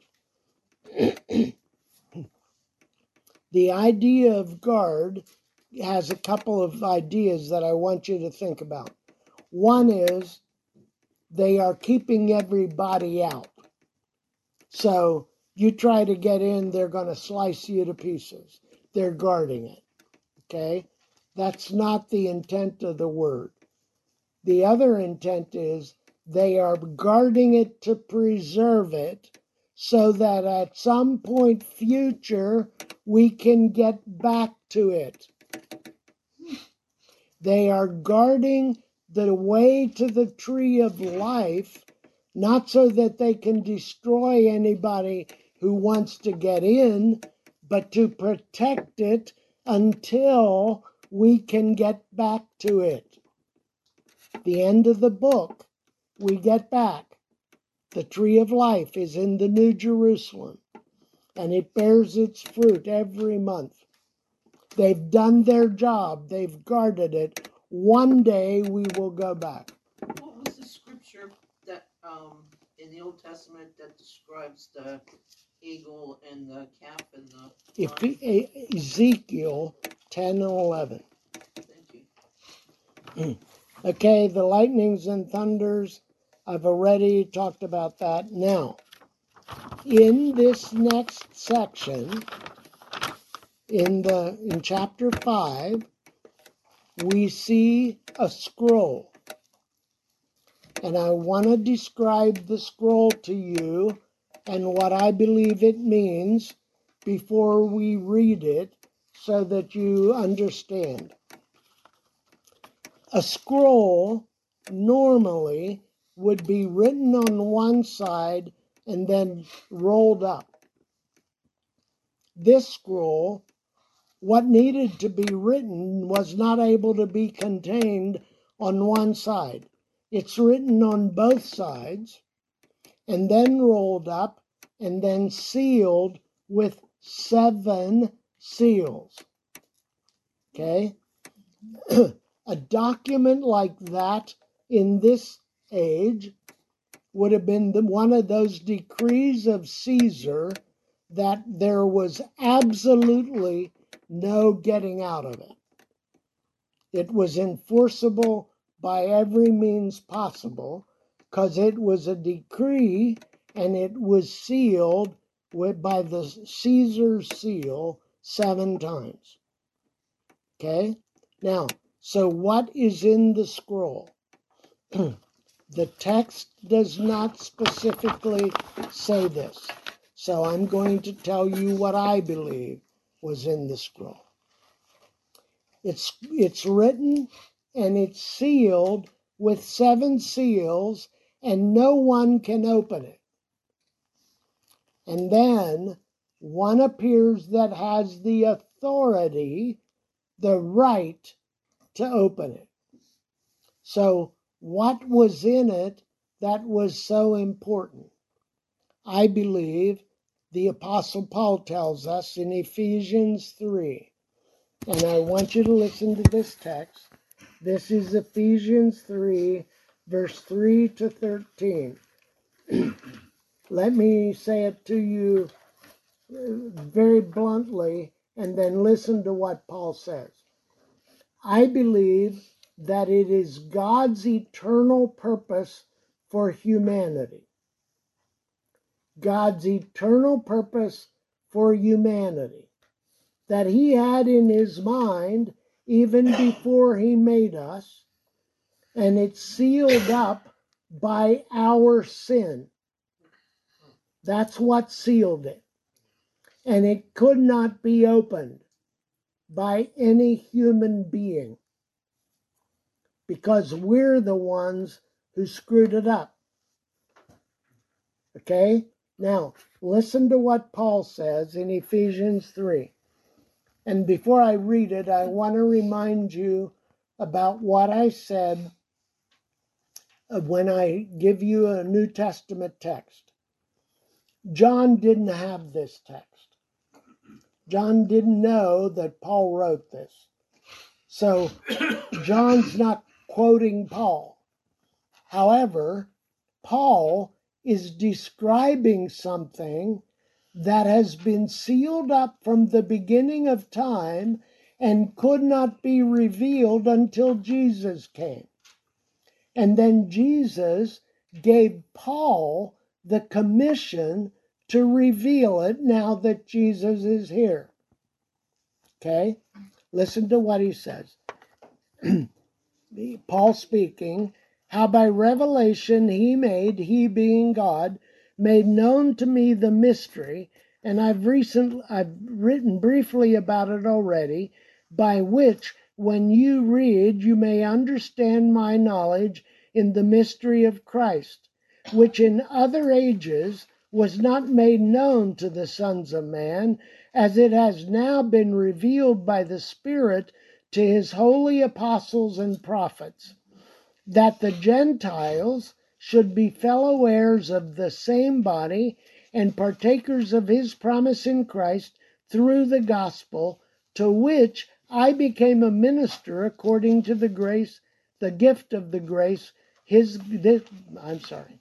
The idea of guard has a couple of ideas that I want you to think about. One is they are keeping everybody out. So you try to get in, they're going to slice you to pieces. They're guarding it. Okay? That's not the intent of the word. The other intent is they are guarding it to preserve it so that at some point future we can get back to it. They are guarding the way to the tree of life, not so that they can destroy anybody who wants to get in, but to protect it until we can get back to it. The end of the book, we get back. The tree of life is in the New Jerusalem, and it bears its fruit every month. They've done their job. They've guarded it. One day we will go back. What was the scripture that um in the Old Testament that describes the eagle and the calf and the If, lion? E- Ezekiel ten and eleven. Thank you. Okay, the lightnings and thunders, I've already talked about that. Now, in this next section, in the in chapter five, we see a scroll. And I want to describe the scroll to you and what I believe it means before we read it so that you understand. A scroll normally would be written on one side and then rolled up. This scroll, what needed to be written, was not able to be contained on one side. It's written on both sides and then rolled up and then sealed with seven seals. Okay? A document like that in this age would have been the, one of those decrees of Caesar that there was absolutely no getting out of it. It was enforceable by every means possible because it was a decree and it was sealed with, by the Caesar's seal seven times. Okay? Now, so what is in the scroll? The text does not specifically say this. So I'm going to tell you what I believe was in the scroll. It's, it's written and it's sealed with seven seals, and no one can open it. And then one appears that has the authority, the right to open it. So what was in it that was so important? I believe the Apostle Paul tells us in Ephesians three. And I want you to listen to this text. This is Ephesians three, verse three to thirteen. Let me say it to you very bluntly, and then listen to what Paul says. I believe that it is God's eternal purpose for humanity. God's eternal purpose for humanity that he had in his mind even before he made us, and it's sealed up by our sin. That's what sealed it. And it could not be opened by any human being because we're the ones who screwed it up. Okay? Now, listen to what Paul says in Ephesians three. And before I read it, I want to remind you about what I said when I give you a New Testament text. John didn't have this text. John didn't know that Paul wrote this. So John's not quoting Paul. However, Paul is describing something that has been sealed up from the beginning of time and could not be revealed until Jesus came. And then Jesus gave Paul the commission to reveal it now that Jesus is here. Okay? Listen to what he says. Paul speaking, how by revelation he made, he being God, made known to me the mystery, and I've recently I've written briefly about it already, by which when you read you may understand my knowledge in the mystery of Christ, which in other ages was not made known to the sons of man, as it has now been revealed by the Spirit to his holy apostles and prophets, that the Gentiles should be fellow heirs of the same body and partakers of his promise in Christ through the gospel, to which I became a minister according to the grace, the gift of the grace, his, this, I'm sorry,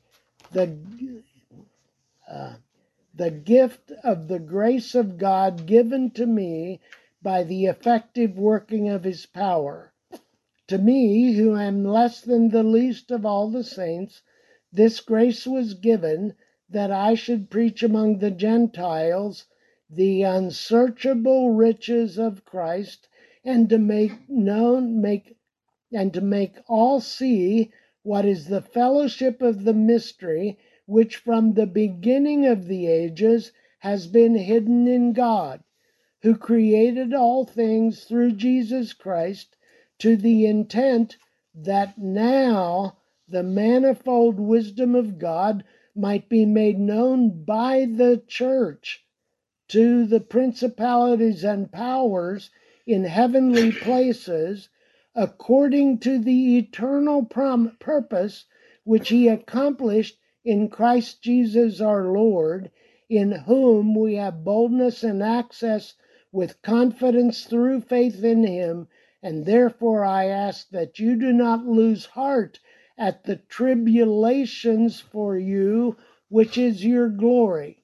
the uh, the gift of the grace of God given to me by the effective working of his power. To me, who am less than the least of all the saints, this grace was given that I should preach among the Gentiles the unsearchable riches of Christ, and to make known make and to make all see what is the fellowship of the mystery which from the beginning of the ages has been hidden in God, who created all things through Jesus Christ, to the intent that now the manifold wisdom of God might be made known by the church to the principalities and powers in heavenly places, according to the eternal prom- purpose which he accomplished in Christ Jesus our Lord, in whom we have boldness and access with confidence through faith in him. And therefore I ask that you do not lose heart at the tribulations for you, which is your glory.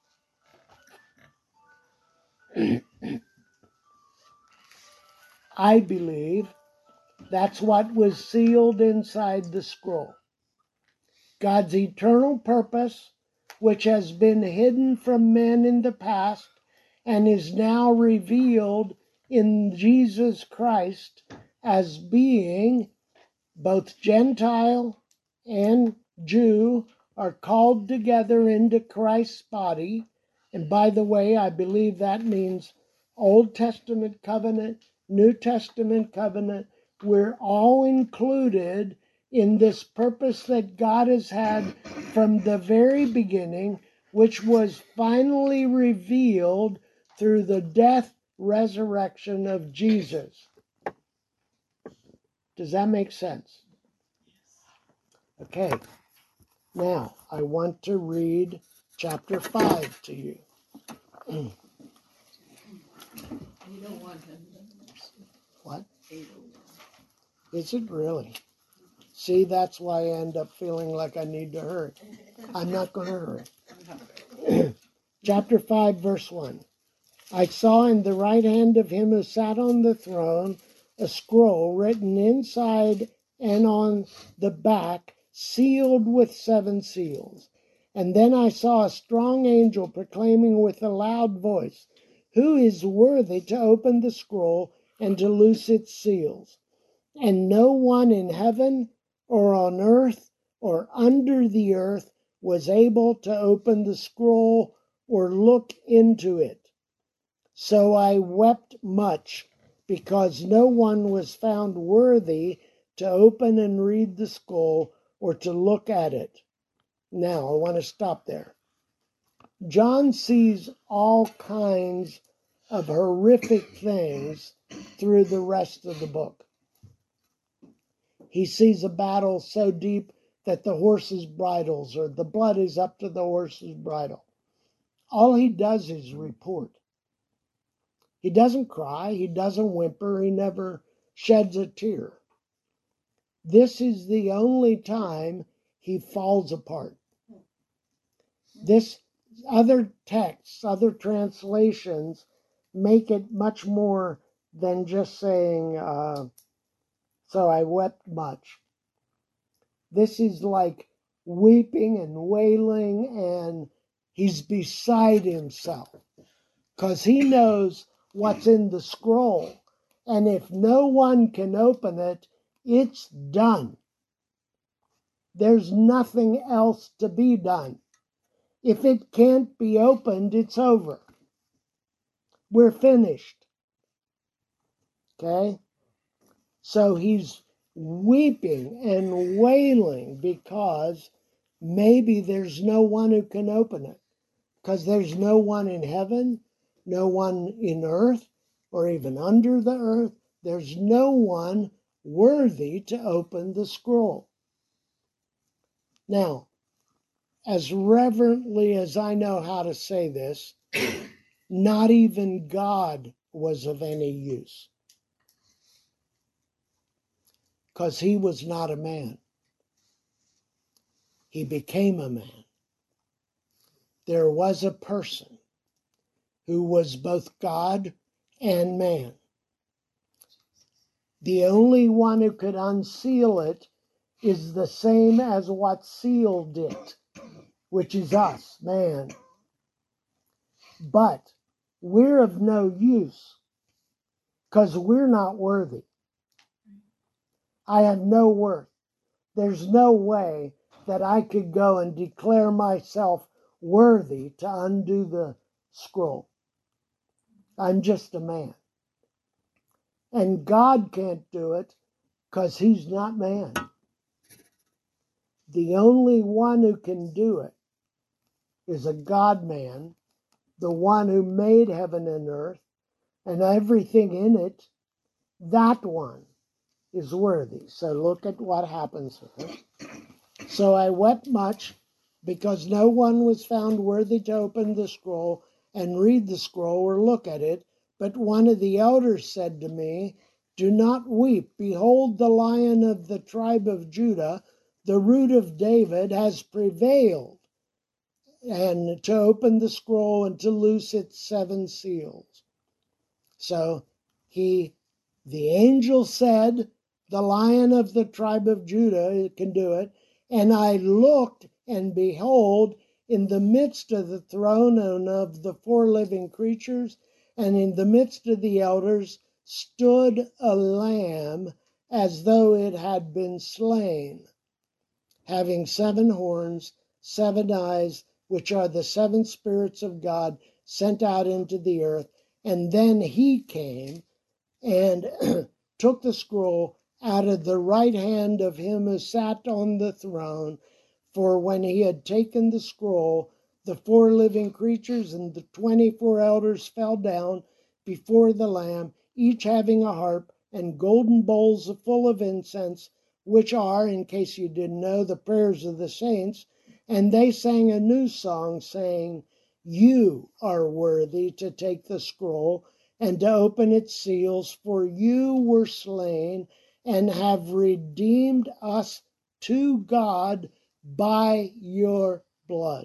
I believe that's what was sealed inside the scroll. God's eternal purpose, which has been hidden from men in the past and is now revealed in Jesus Christ as being both Gentile and Jew, are called together into Christ's body. And by the way, I believe that means Old Testament covenant, New Testament covenant. We're all included in this purpose that God has had from the very beginning, which was finally revealed through the death, resurrection of Jesus. Does that make sense? Okay. Now, I want to read chapter five to you. What? Is it really? See, that's why I end up feeling like I need to hurry. I'm not going to hurry. Chapter five, verse one. I saw in the right hand of him who sat on the throne a scroll written inside and on the back, sealed with seven seals. And then I saw a strong angel proclaiming with a loud voice, "Who is worthy to open the scroll and to loose its seals?" And no one in heaven or on earth or under the earth was able to open the scroll or look into it. So I wept much, because no one was found worthy to open and read the scroll or to look at it. Now, I want to stop there. John sees all kinds of horrific things through the rest of the book. He sees a battle so deep that the horses' bridles, or the blood is up to the horse's bridle. All he does is report. He doesn't cry, he doesn't whimper, he never sheds a tear. This is the only time he falls apart. This other texts, other translations make it much more than just saying, uh, so I wept much. This is like weeping and wailing, and he's beside himself because he knows what's in the scroll. And if no one can open it, it's done. There's nothing else to be done. If it can't be opened, it's over. We're finished. Okay? So he's weeping and wailing because maybe there's no one who can open it. Because there's no one in heaven, no one in earth, or even under the earth. There's no one worthy to open the scroll. Now, as reverently as I know how to say this, not even God was of any use. Because he was not a man. He became a man. There was a person who was both God and man. The only one who could unseal it is the same as what sealed it, which is us, man. But we're of no use because we're not worthy. I have no worth. There's no way that I could go and declare myself worthy to undo the scroll. I'm just a man. And God can't do it because he's not man. The only one who can do it is a God-man, the one who made heaven and earth and everything in it. That one is worthy. So look at what happens here. So I wept much because no one was found worthy to open the scroll and read the scroll or look at it. But one of the elders said to me, "Do not weep. Behold, the Lion of the tribe of Judah, the Root of David, has prevailed, and to open the scroll and to loose its seven seals." So he, the angel said, "The Lion of the tribe of Judah can do it." And I looked, and behold, in the midst of the throne and of the four living creatures, and in the midst of the elders, stood a lamb as though it had been slain, having seven horns, seven eyes, which are the seven spirits of God sent out into the earth. And then he came and took the scroll out of the right hand of him who sat on the throne. For when he had taken the scroll, the four living creatures and the twenty-four elders fell down before the Lamb, each having a harp and golden bowls full of incense, which are, in case you didn't know, the prayers of the saints. And they sang a new song, saying, "You are worthy to take the scroll and to open its seals, for you were slain and have redeemed us to God by your blood."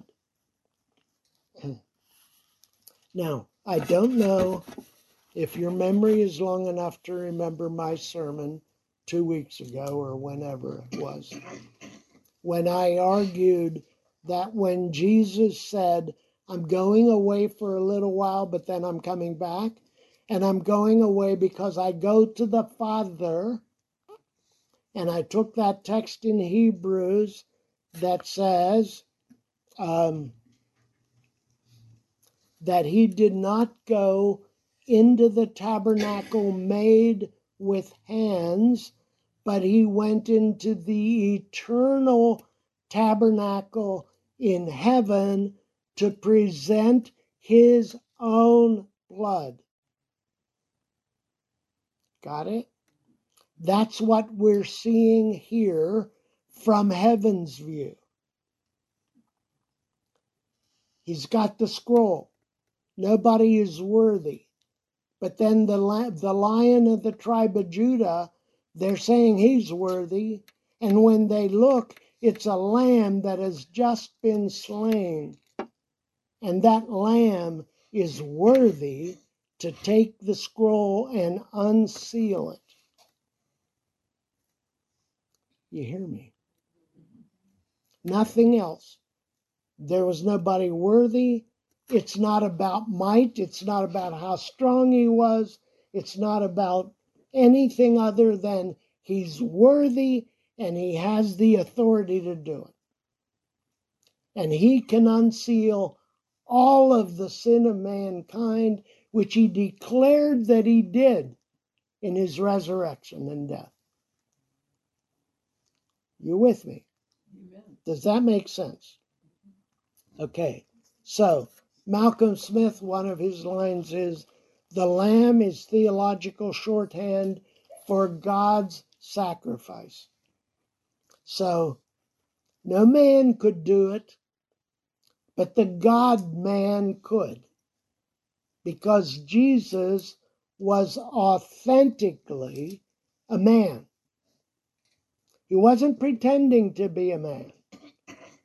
Now, I don't know if your memory is long enough to remember my sermon two weeks ago or whenever it was, when I argued that when Jesus said, "I'm going away for a little while, but then I'm coming back, and I'm going away because I go to the Father," and I took that text in Hebrews that says um, that he did not go into the tabernacle made with hands, but he went into the eternal tabernacle in heaven to present his own blood. Got it? That's what we're seeing here from heaven's view. He's got the scroll. Nobody is worthy. But then the, the Lion of the tribe of Judah, they're saying he's worthy. And when they look, it's a lamb that has just been slain. And that lamb is worthy to take the scroll and unseal it. You hear me? Nothing else. There was nobody worthy. It's not about might. It's not about how strong he was. It's not about anything other than he's worthy and he has the authority to do it. And he can unseal all of the sin of mankind, which he declared that he did in his resurrection and death. You with me? Amen. Does that make sense? Okay, so Malcolm Smith, one of his lines is, "The lamb is theological shorthand for God's sacrifice." So no man could do it, but the God-man could, because Jesus was authentically a man. He wasn't pretending to be a man.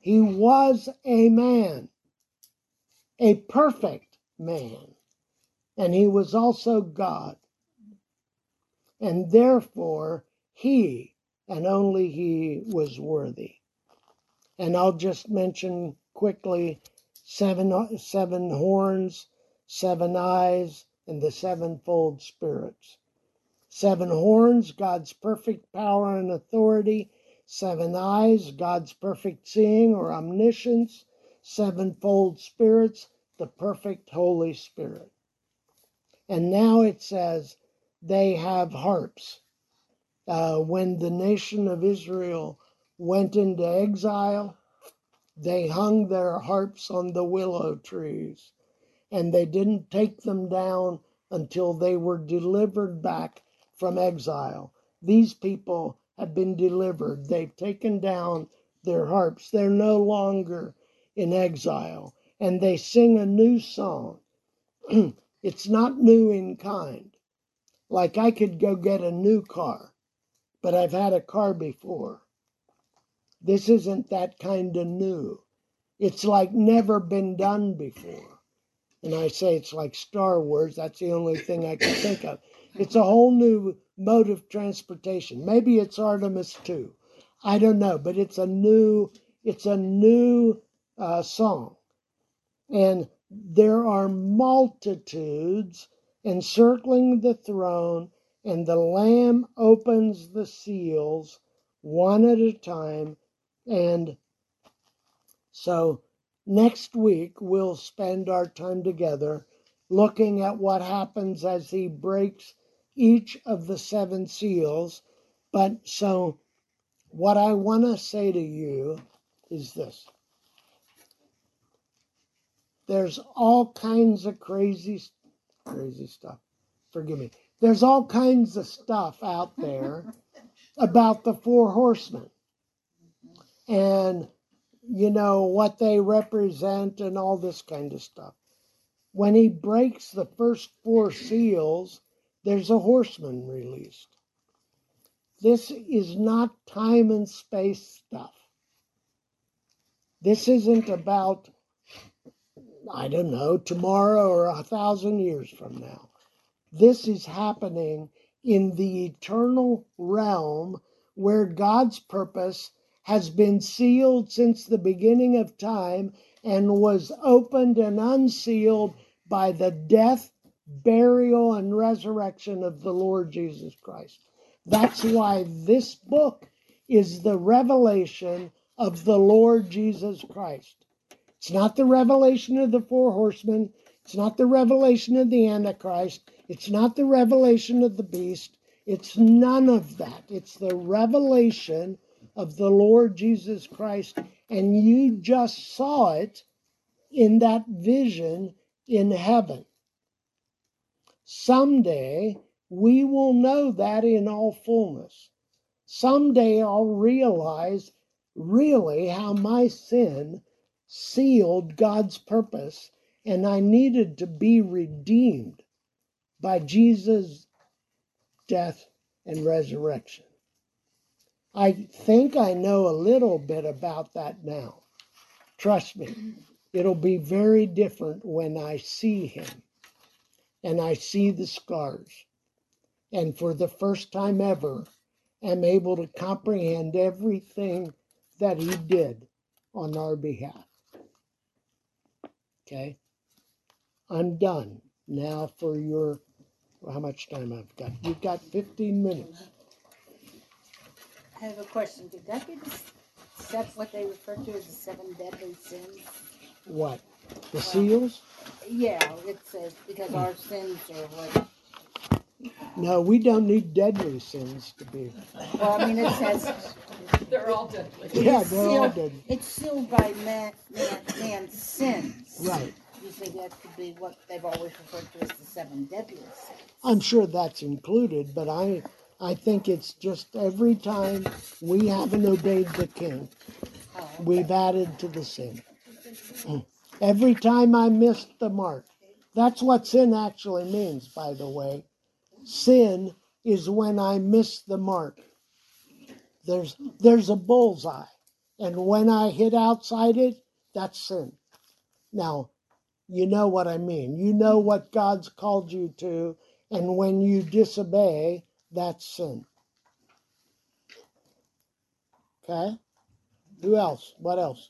He was a man, a perfect man, and he was also God. And therefore, he and only he was worthy. And I'll just mention quickly seven, seven horns, seven eyes, and the sevenfold spirits. Seven horns, God's perfect power and authority. Seven eyes, God's perfect seeing or omniscience. Sevenfold spirits, the perfect Holy Spirit. And now it says they have harps. Uh, when the nation of Israel went into exile, they hung their harps on the willow trees, and they didn't take them down until they were delivered back from exile. These people have been delivered. They've taken down their harps. They're no longer in exile, and they sing a new song. It's not new in kind. Like I could go get a new car, but I've had a car before. This isn't that kind of new. It's like never been done before. And I say it's like Star Wars. That's the only thing I can think of. It's a whole new mode of transportation. Maybe it's Artemis two. I don't know, but it's a new, it's a new uh, song. And there are multitudes encircling the throne, and the Lamb opens the seals one at a time. And so next week we'll spend our time together looking at what happens as he breaks each of the seven seals. But so what I want to say to you is this. There's all kinds of crazy, crazy stuff. Forgive me. There's all kinds of stuff out there about the four horsemen. And, you know, what they represent and all this kind of stuff. When he breaks the first four seals, there's a horseman released. This is not time and space stuff. This isn't about, I don't know, tomorrow or a thousand years from now. This is happening in the eternal realm where God's purpose has been sealed since the beginning of time and was opened and unsealed by the death, burial, and resurrection of the Lord Jesus Christ. That's why this book is the revelation of the Lord Jesus Christ. It's not the revelation of the four horsemen. It's not the revelation of the Antichrist. It's not the revelation of the beast. It's none of that. It's the revelation of the Lord Jesus Christ. And you just saw it in that vision in heaven. Someday we will know that in all fullness. Someday I'll realize really how my sin sealed God's purpose, and I needed to be redeemed by Jesus' death and resurrection. I think I know a little bit about that now. Trust me, it'll be very different when I see him and I see the scars. And for the first time ever, am able to comprehend everything that he did on our behalf. Okay? I'm done. Now for your, how much time I've got? You've got fifteen minutes. I have a question. Did that get set what they refer to as the seven deadly sins? What? The seals? Yeah, it says because our sins are what. No, we don't need deadly sins to be. Well, I mean, it says They're all deadly. Yeah, it's they're all sealed, deadly. it's sealed by man, man, man's sins. Right. Usually that could be what they've always referred to as the seven deadly sins. I'm sure that's included, but I I think it's just every time we haven't obeyed the king, Oh, okay. we've added to the sin. Every time I missed the mark. That's what sin actually means, by the way. Sin is when I miss the mark. There's there's a bullseye. And when I hit outside it, that's sin. Now, you know what I mean. You know what God's called you to, and when you disobey, that's sin. Okay? Who else? What else?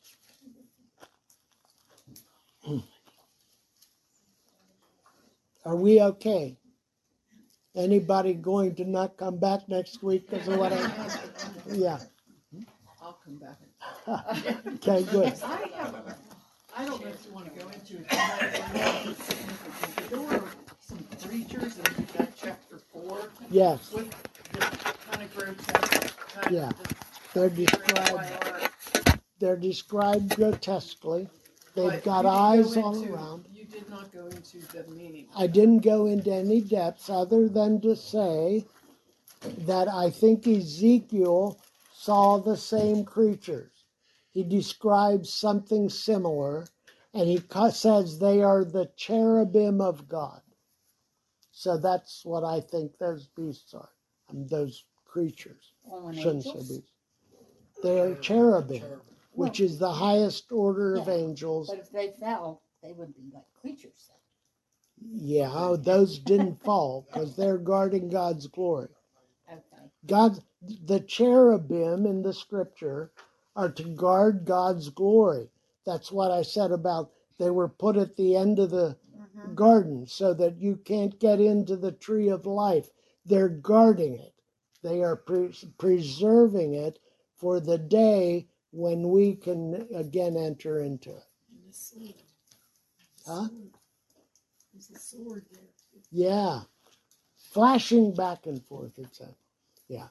Are we okay? Anybody going to not come back next week because of what I... Yeah. I'll come back. Okay, good. I have, I don't know if you want to go into it tonight. There were some creatures in that chapter four Yes. with the kind of grotesque. Kind Yeah. Of They're the, described. They're described grotesquely. They've But got you didn't eyes go all into- around. You did not go into the meaning. I didn't go into any depths other than to say that I think Ezekiel saw the same creatures. He describes something similar, and he ca- says they are the cherubim of God. So that's what I think those beasts are, um, those creatures. Fallen Shouldn't say angels? beasts. They're cherubim, Cherubim. which is the highest order of Yeah, angels. But if they fell, they would be like creatures then. Yeah, those didn't fall because they're guarding God's glory. Okay. God, the cherubim in the scripture are to guard God's glory. That's what I said about they were put at the end of the Mm-hmm. garden so that you can't get into the tree of life. They're guarding it. They are pre- preserving it for the day when we can again enter into it. And the sword. The Huh? sword. There's a sword there. Yeah. Flashing back and forth, it said. Yeah.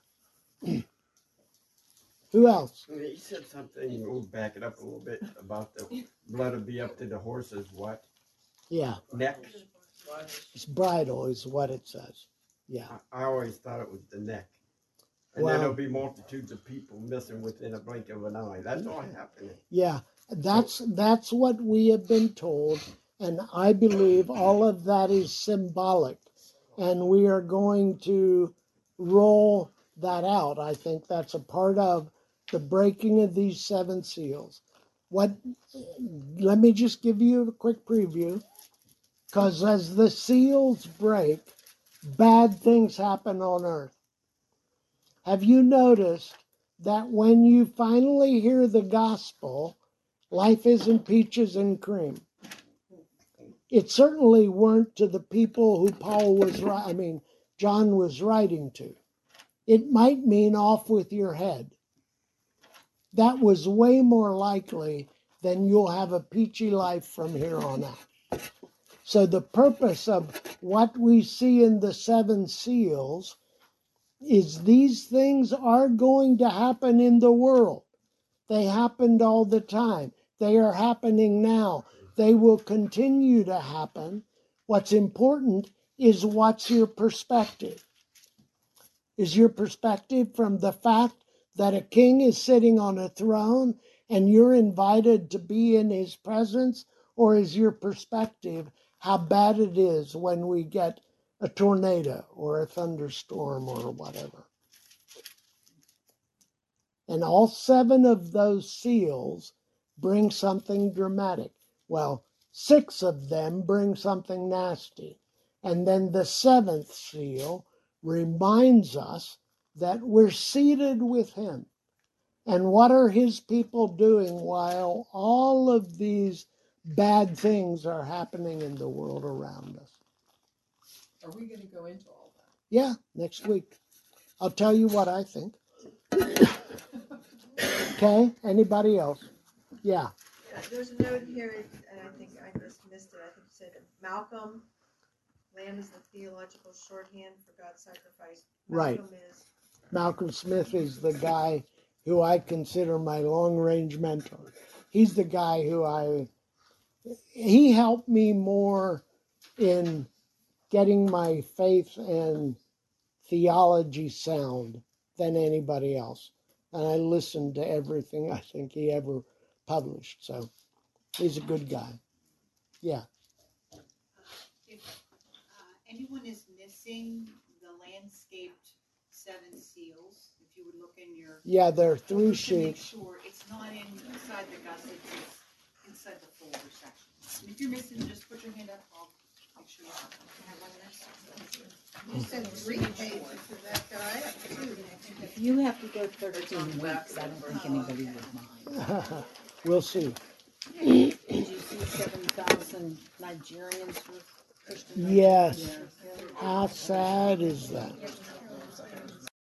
Who else? He said something, we'll back it up a little bit, about the blood will be up to the horse's what? Yeah. Neck? It's bridle is what it says. Yeah. I, I always thought it was the neck. And Well- then there'll be multitudes of people missing within a blink of an eye. That's all happening. Yeah. That's that's what we have been told, and I believe all of that is symbolic. And we are going to roll that out. I think that's a part of the breaking of these seven seals. What let me just give you a quick preview. Because as the seals break, bad things happen on earth. Have you noticed that when you finally hear the gospel, life isn't peaches and cream? It certainly weren't to the people who Paul was, I mean, John was writing to. It might mean off with your head. That was way more likely than you'll have a peachy life from here on out. So the purpose of what we see in the seven seals is these things are going to happen in the world. They happened all the time. They are happening now. They will continue to happen. What's important is what's your perspective. Is your perspective from the fact that a king is sitting on a throne and you're invited to be in his presence? Or is your perspective how bad it is when we get a tornado or a thunderstorm or whatever? And all seven of those seals bring something dramatic. Well, six of them bring something nasty. And then the seventh seal reminds us that we're seated with him. And what are his people doing while all of these bad things are happening in the world around us? Are we going to go into all that? Yeah, next week. I'll tell you what I think. Okay, anybody else? Yeah. Yeah, there's a note here, and I think I just missed it. I think it said Malcolm. Lamb is the theological shorthand for God's sacrifice. Right. Malcolm is Malcolm Smith is the guy who I consider my long-range mentor. He's the guy who I, he helped me more in getting my faith and theology sound than anybody else. And I listened to everything I think he ever published. So he's a good guy. Yeah. If uh, anyone is missing the landscaped seven seals, if you would look in your Yeah, there are three to make sheets. sure it's not that God says is inside the folder section. And if you're missing, just put your hand up, I'll make sure you have it. Can I have one of those? You said three pages of that guy, I have two. If you have to go thirteen weeks, I don't think anybody would mind. We'll see. Did you see seven thousand Nigerians for Christian? Yes. How sad is that?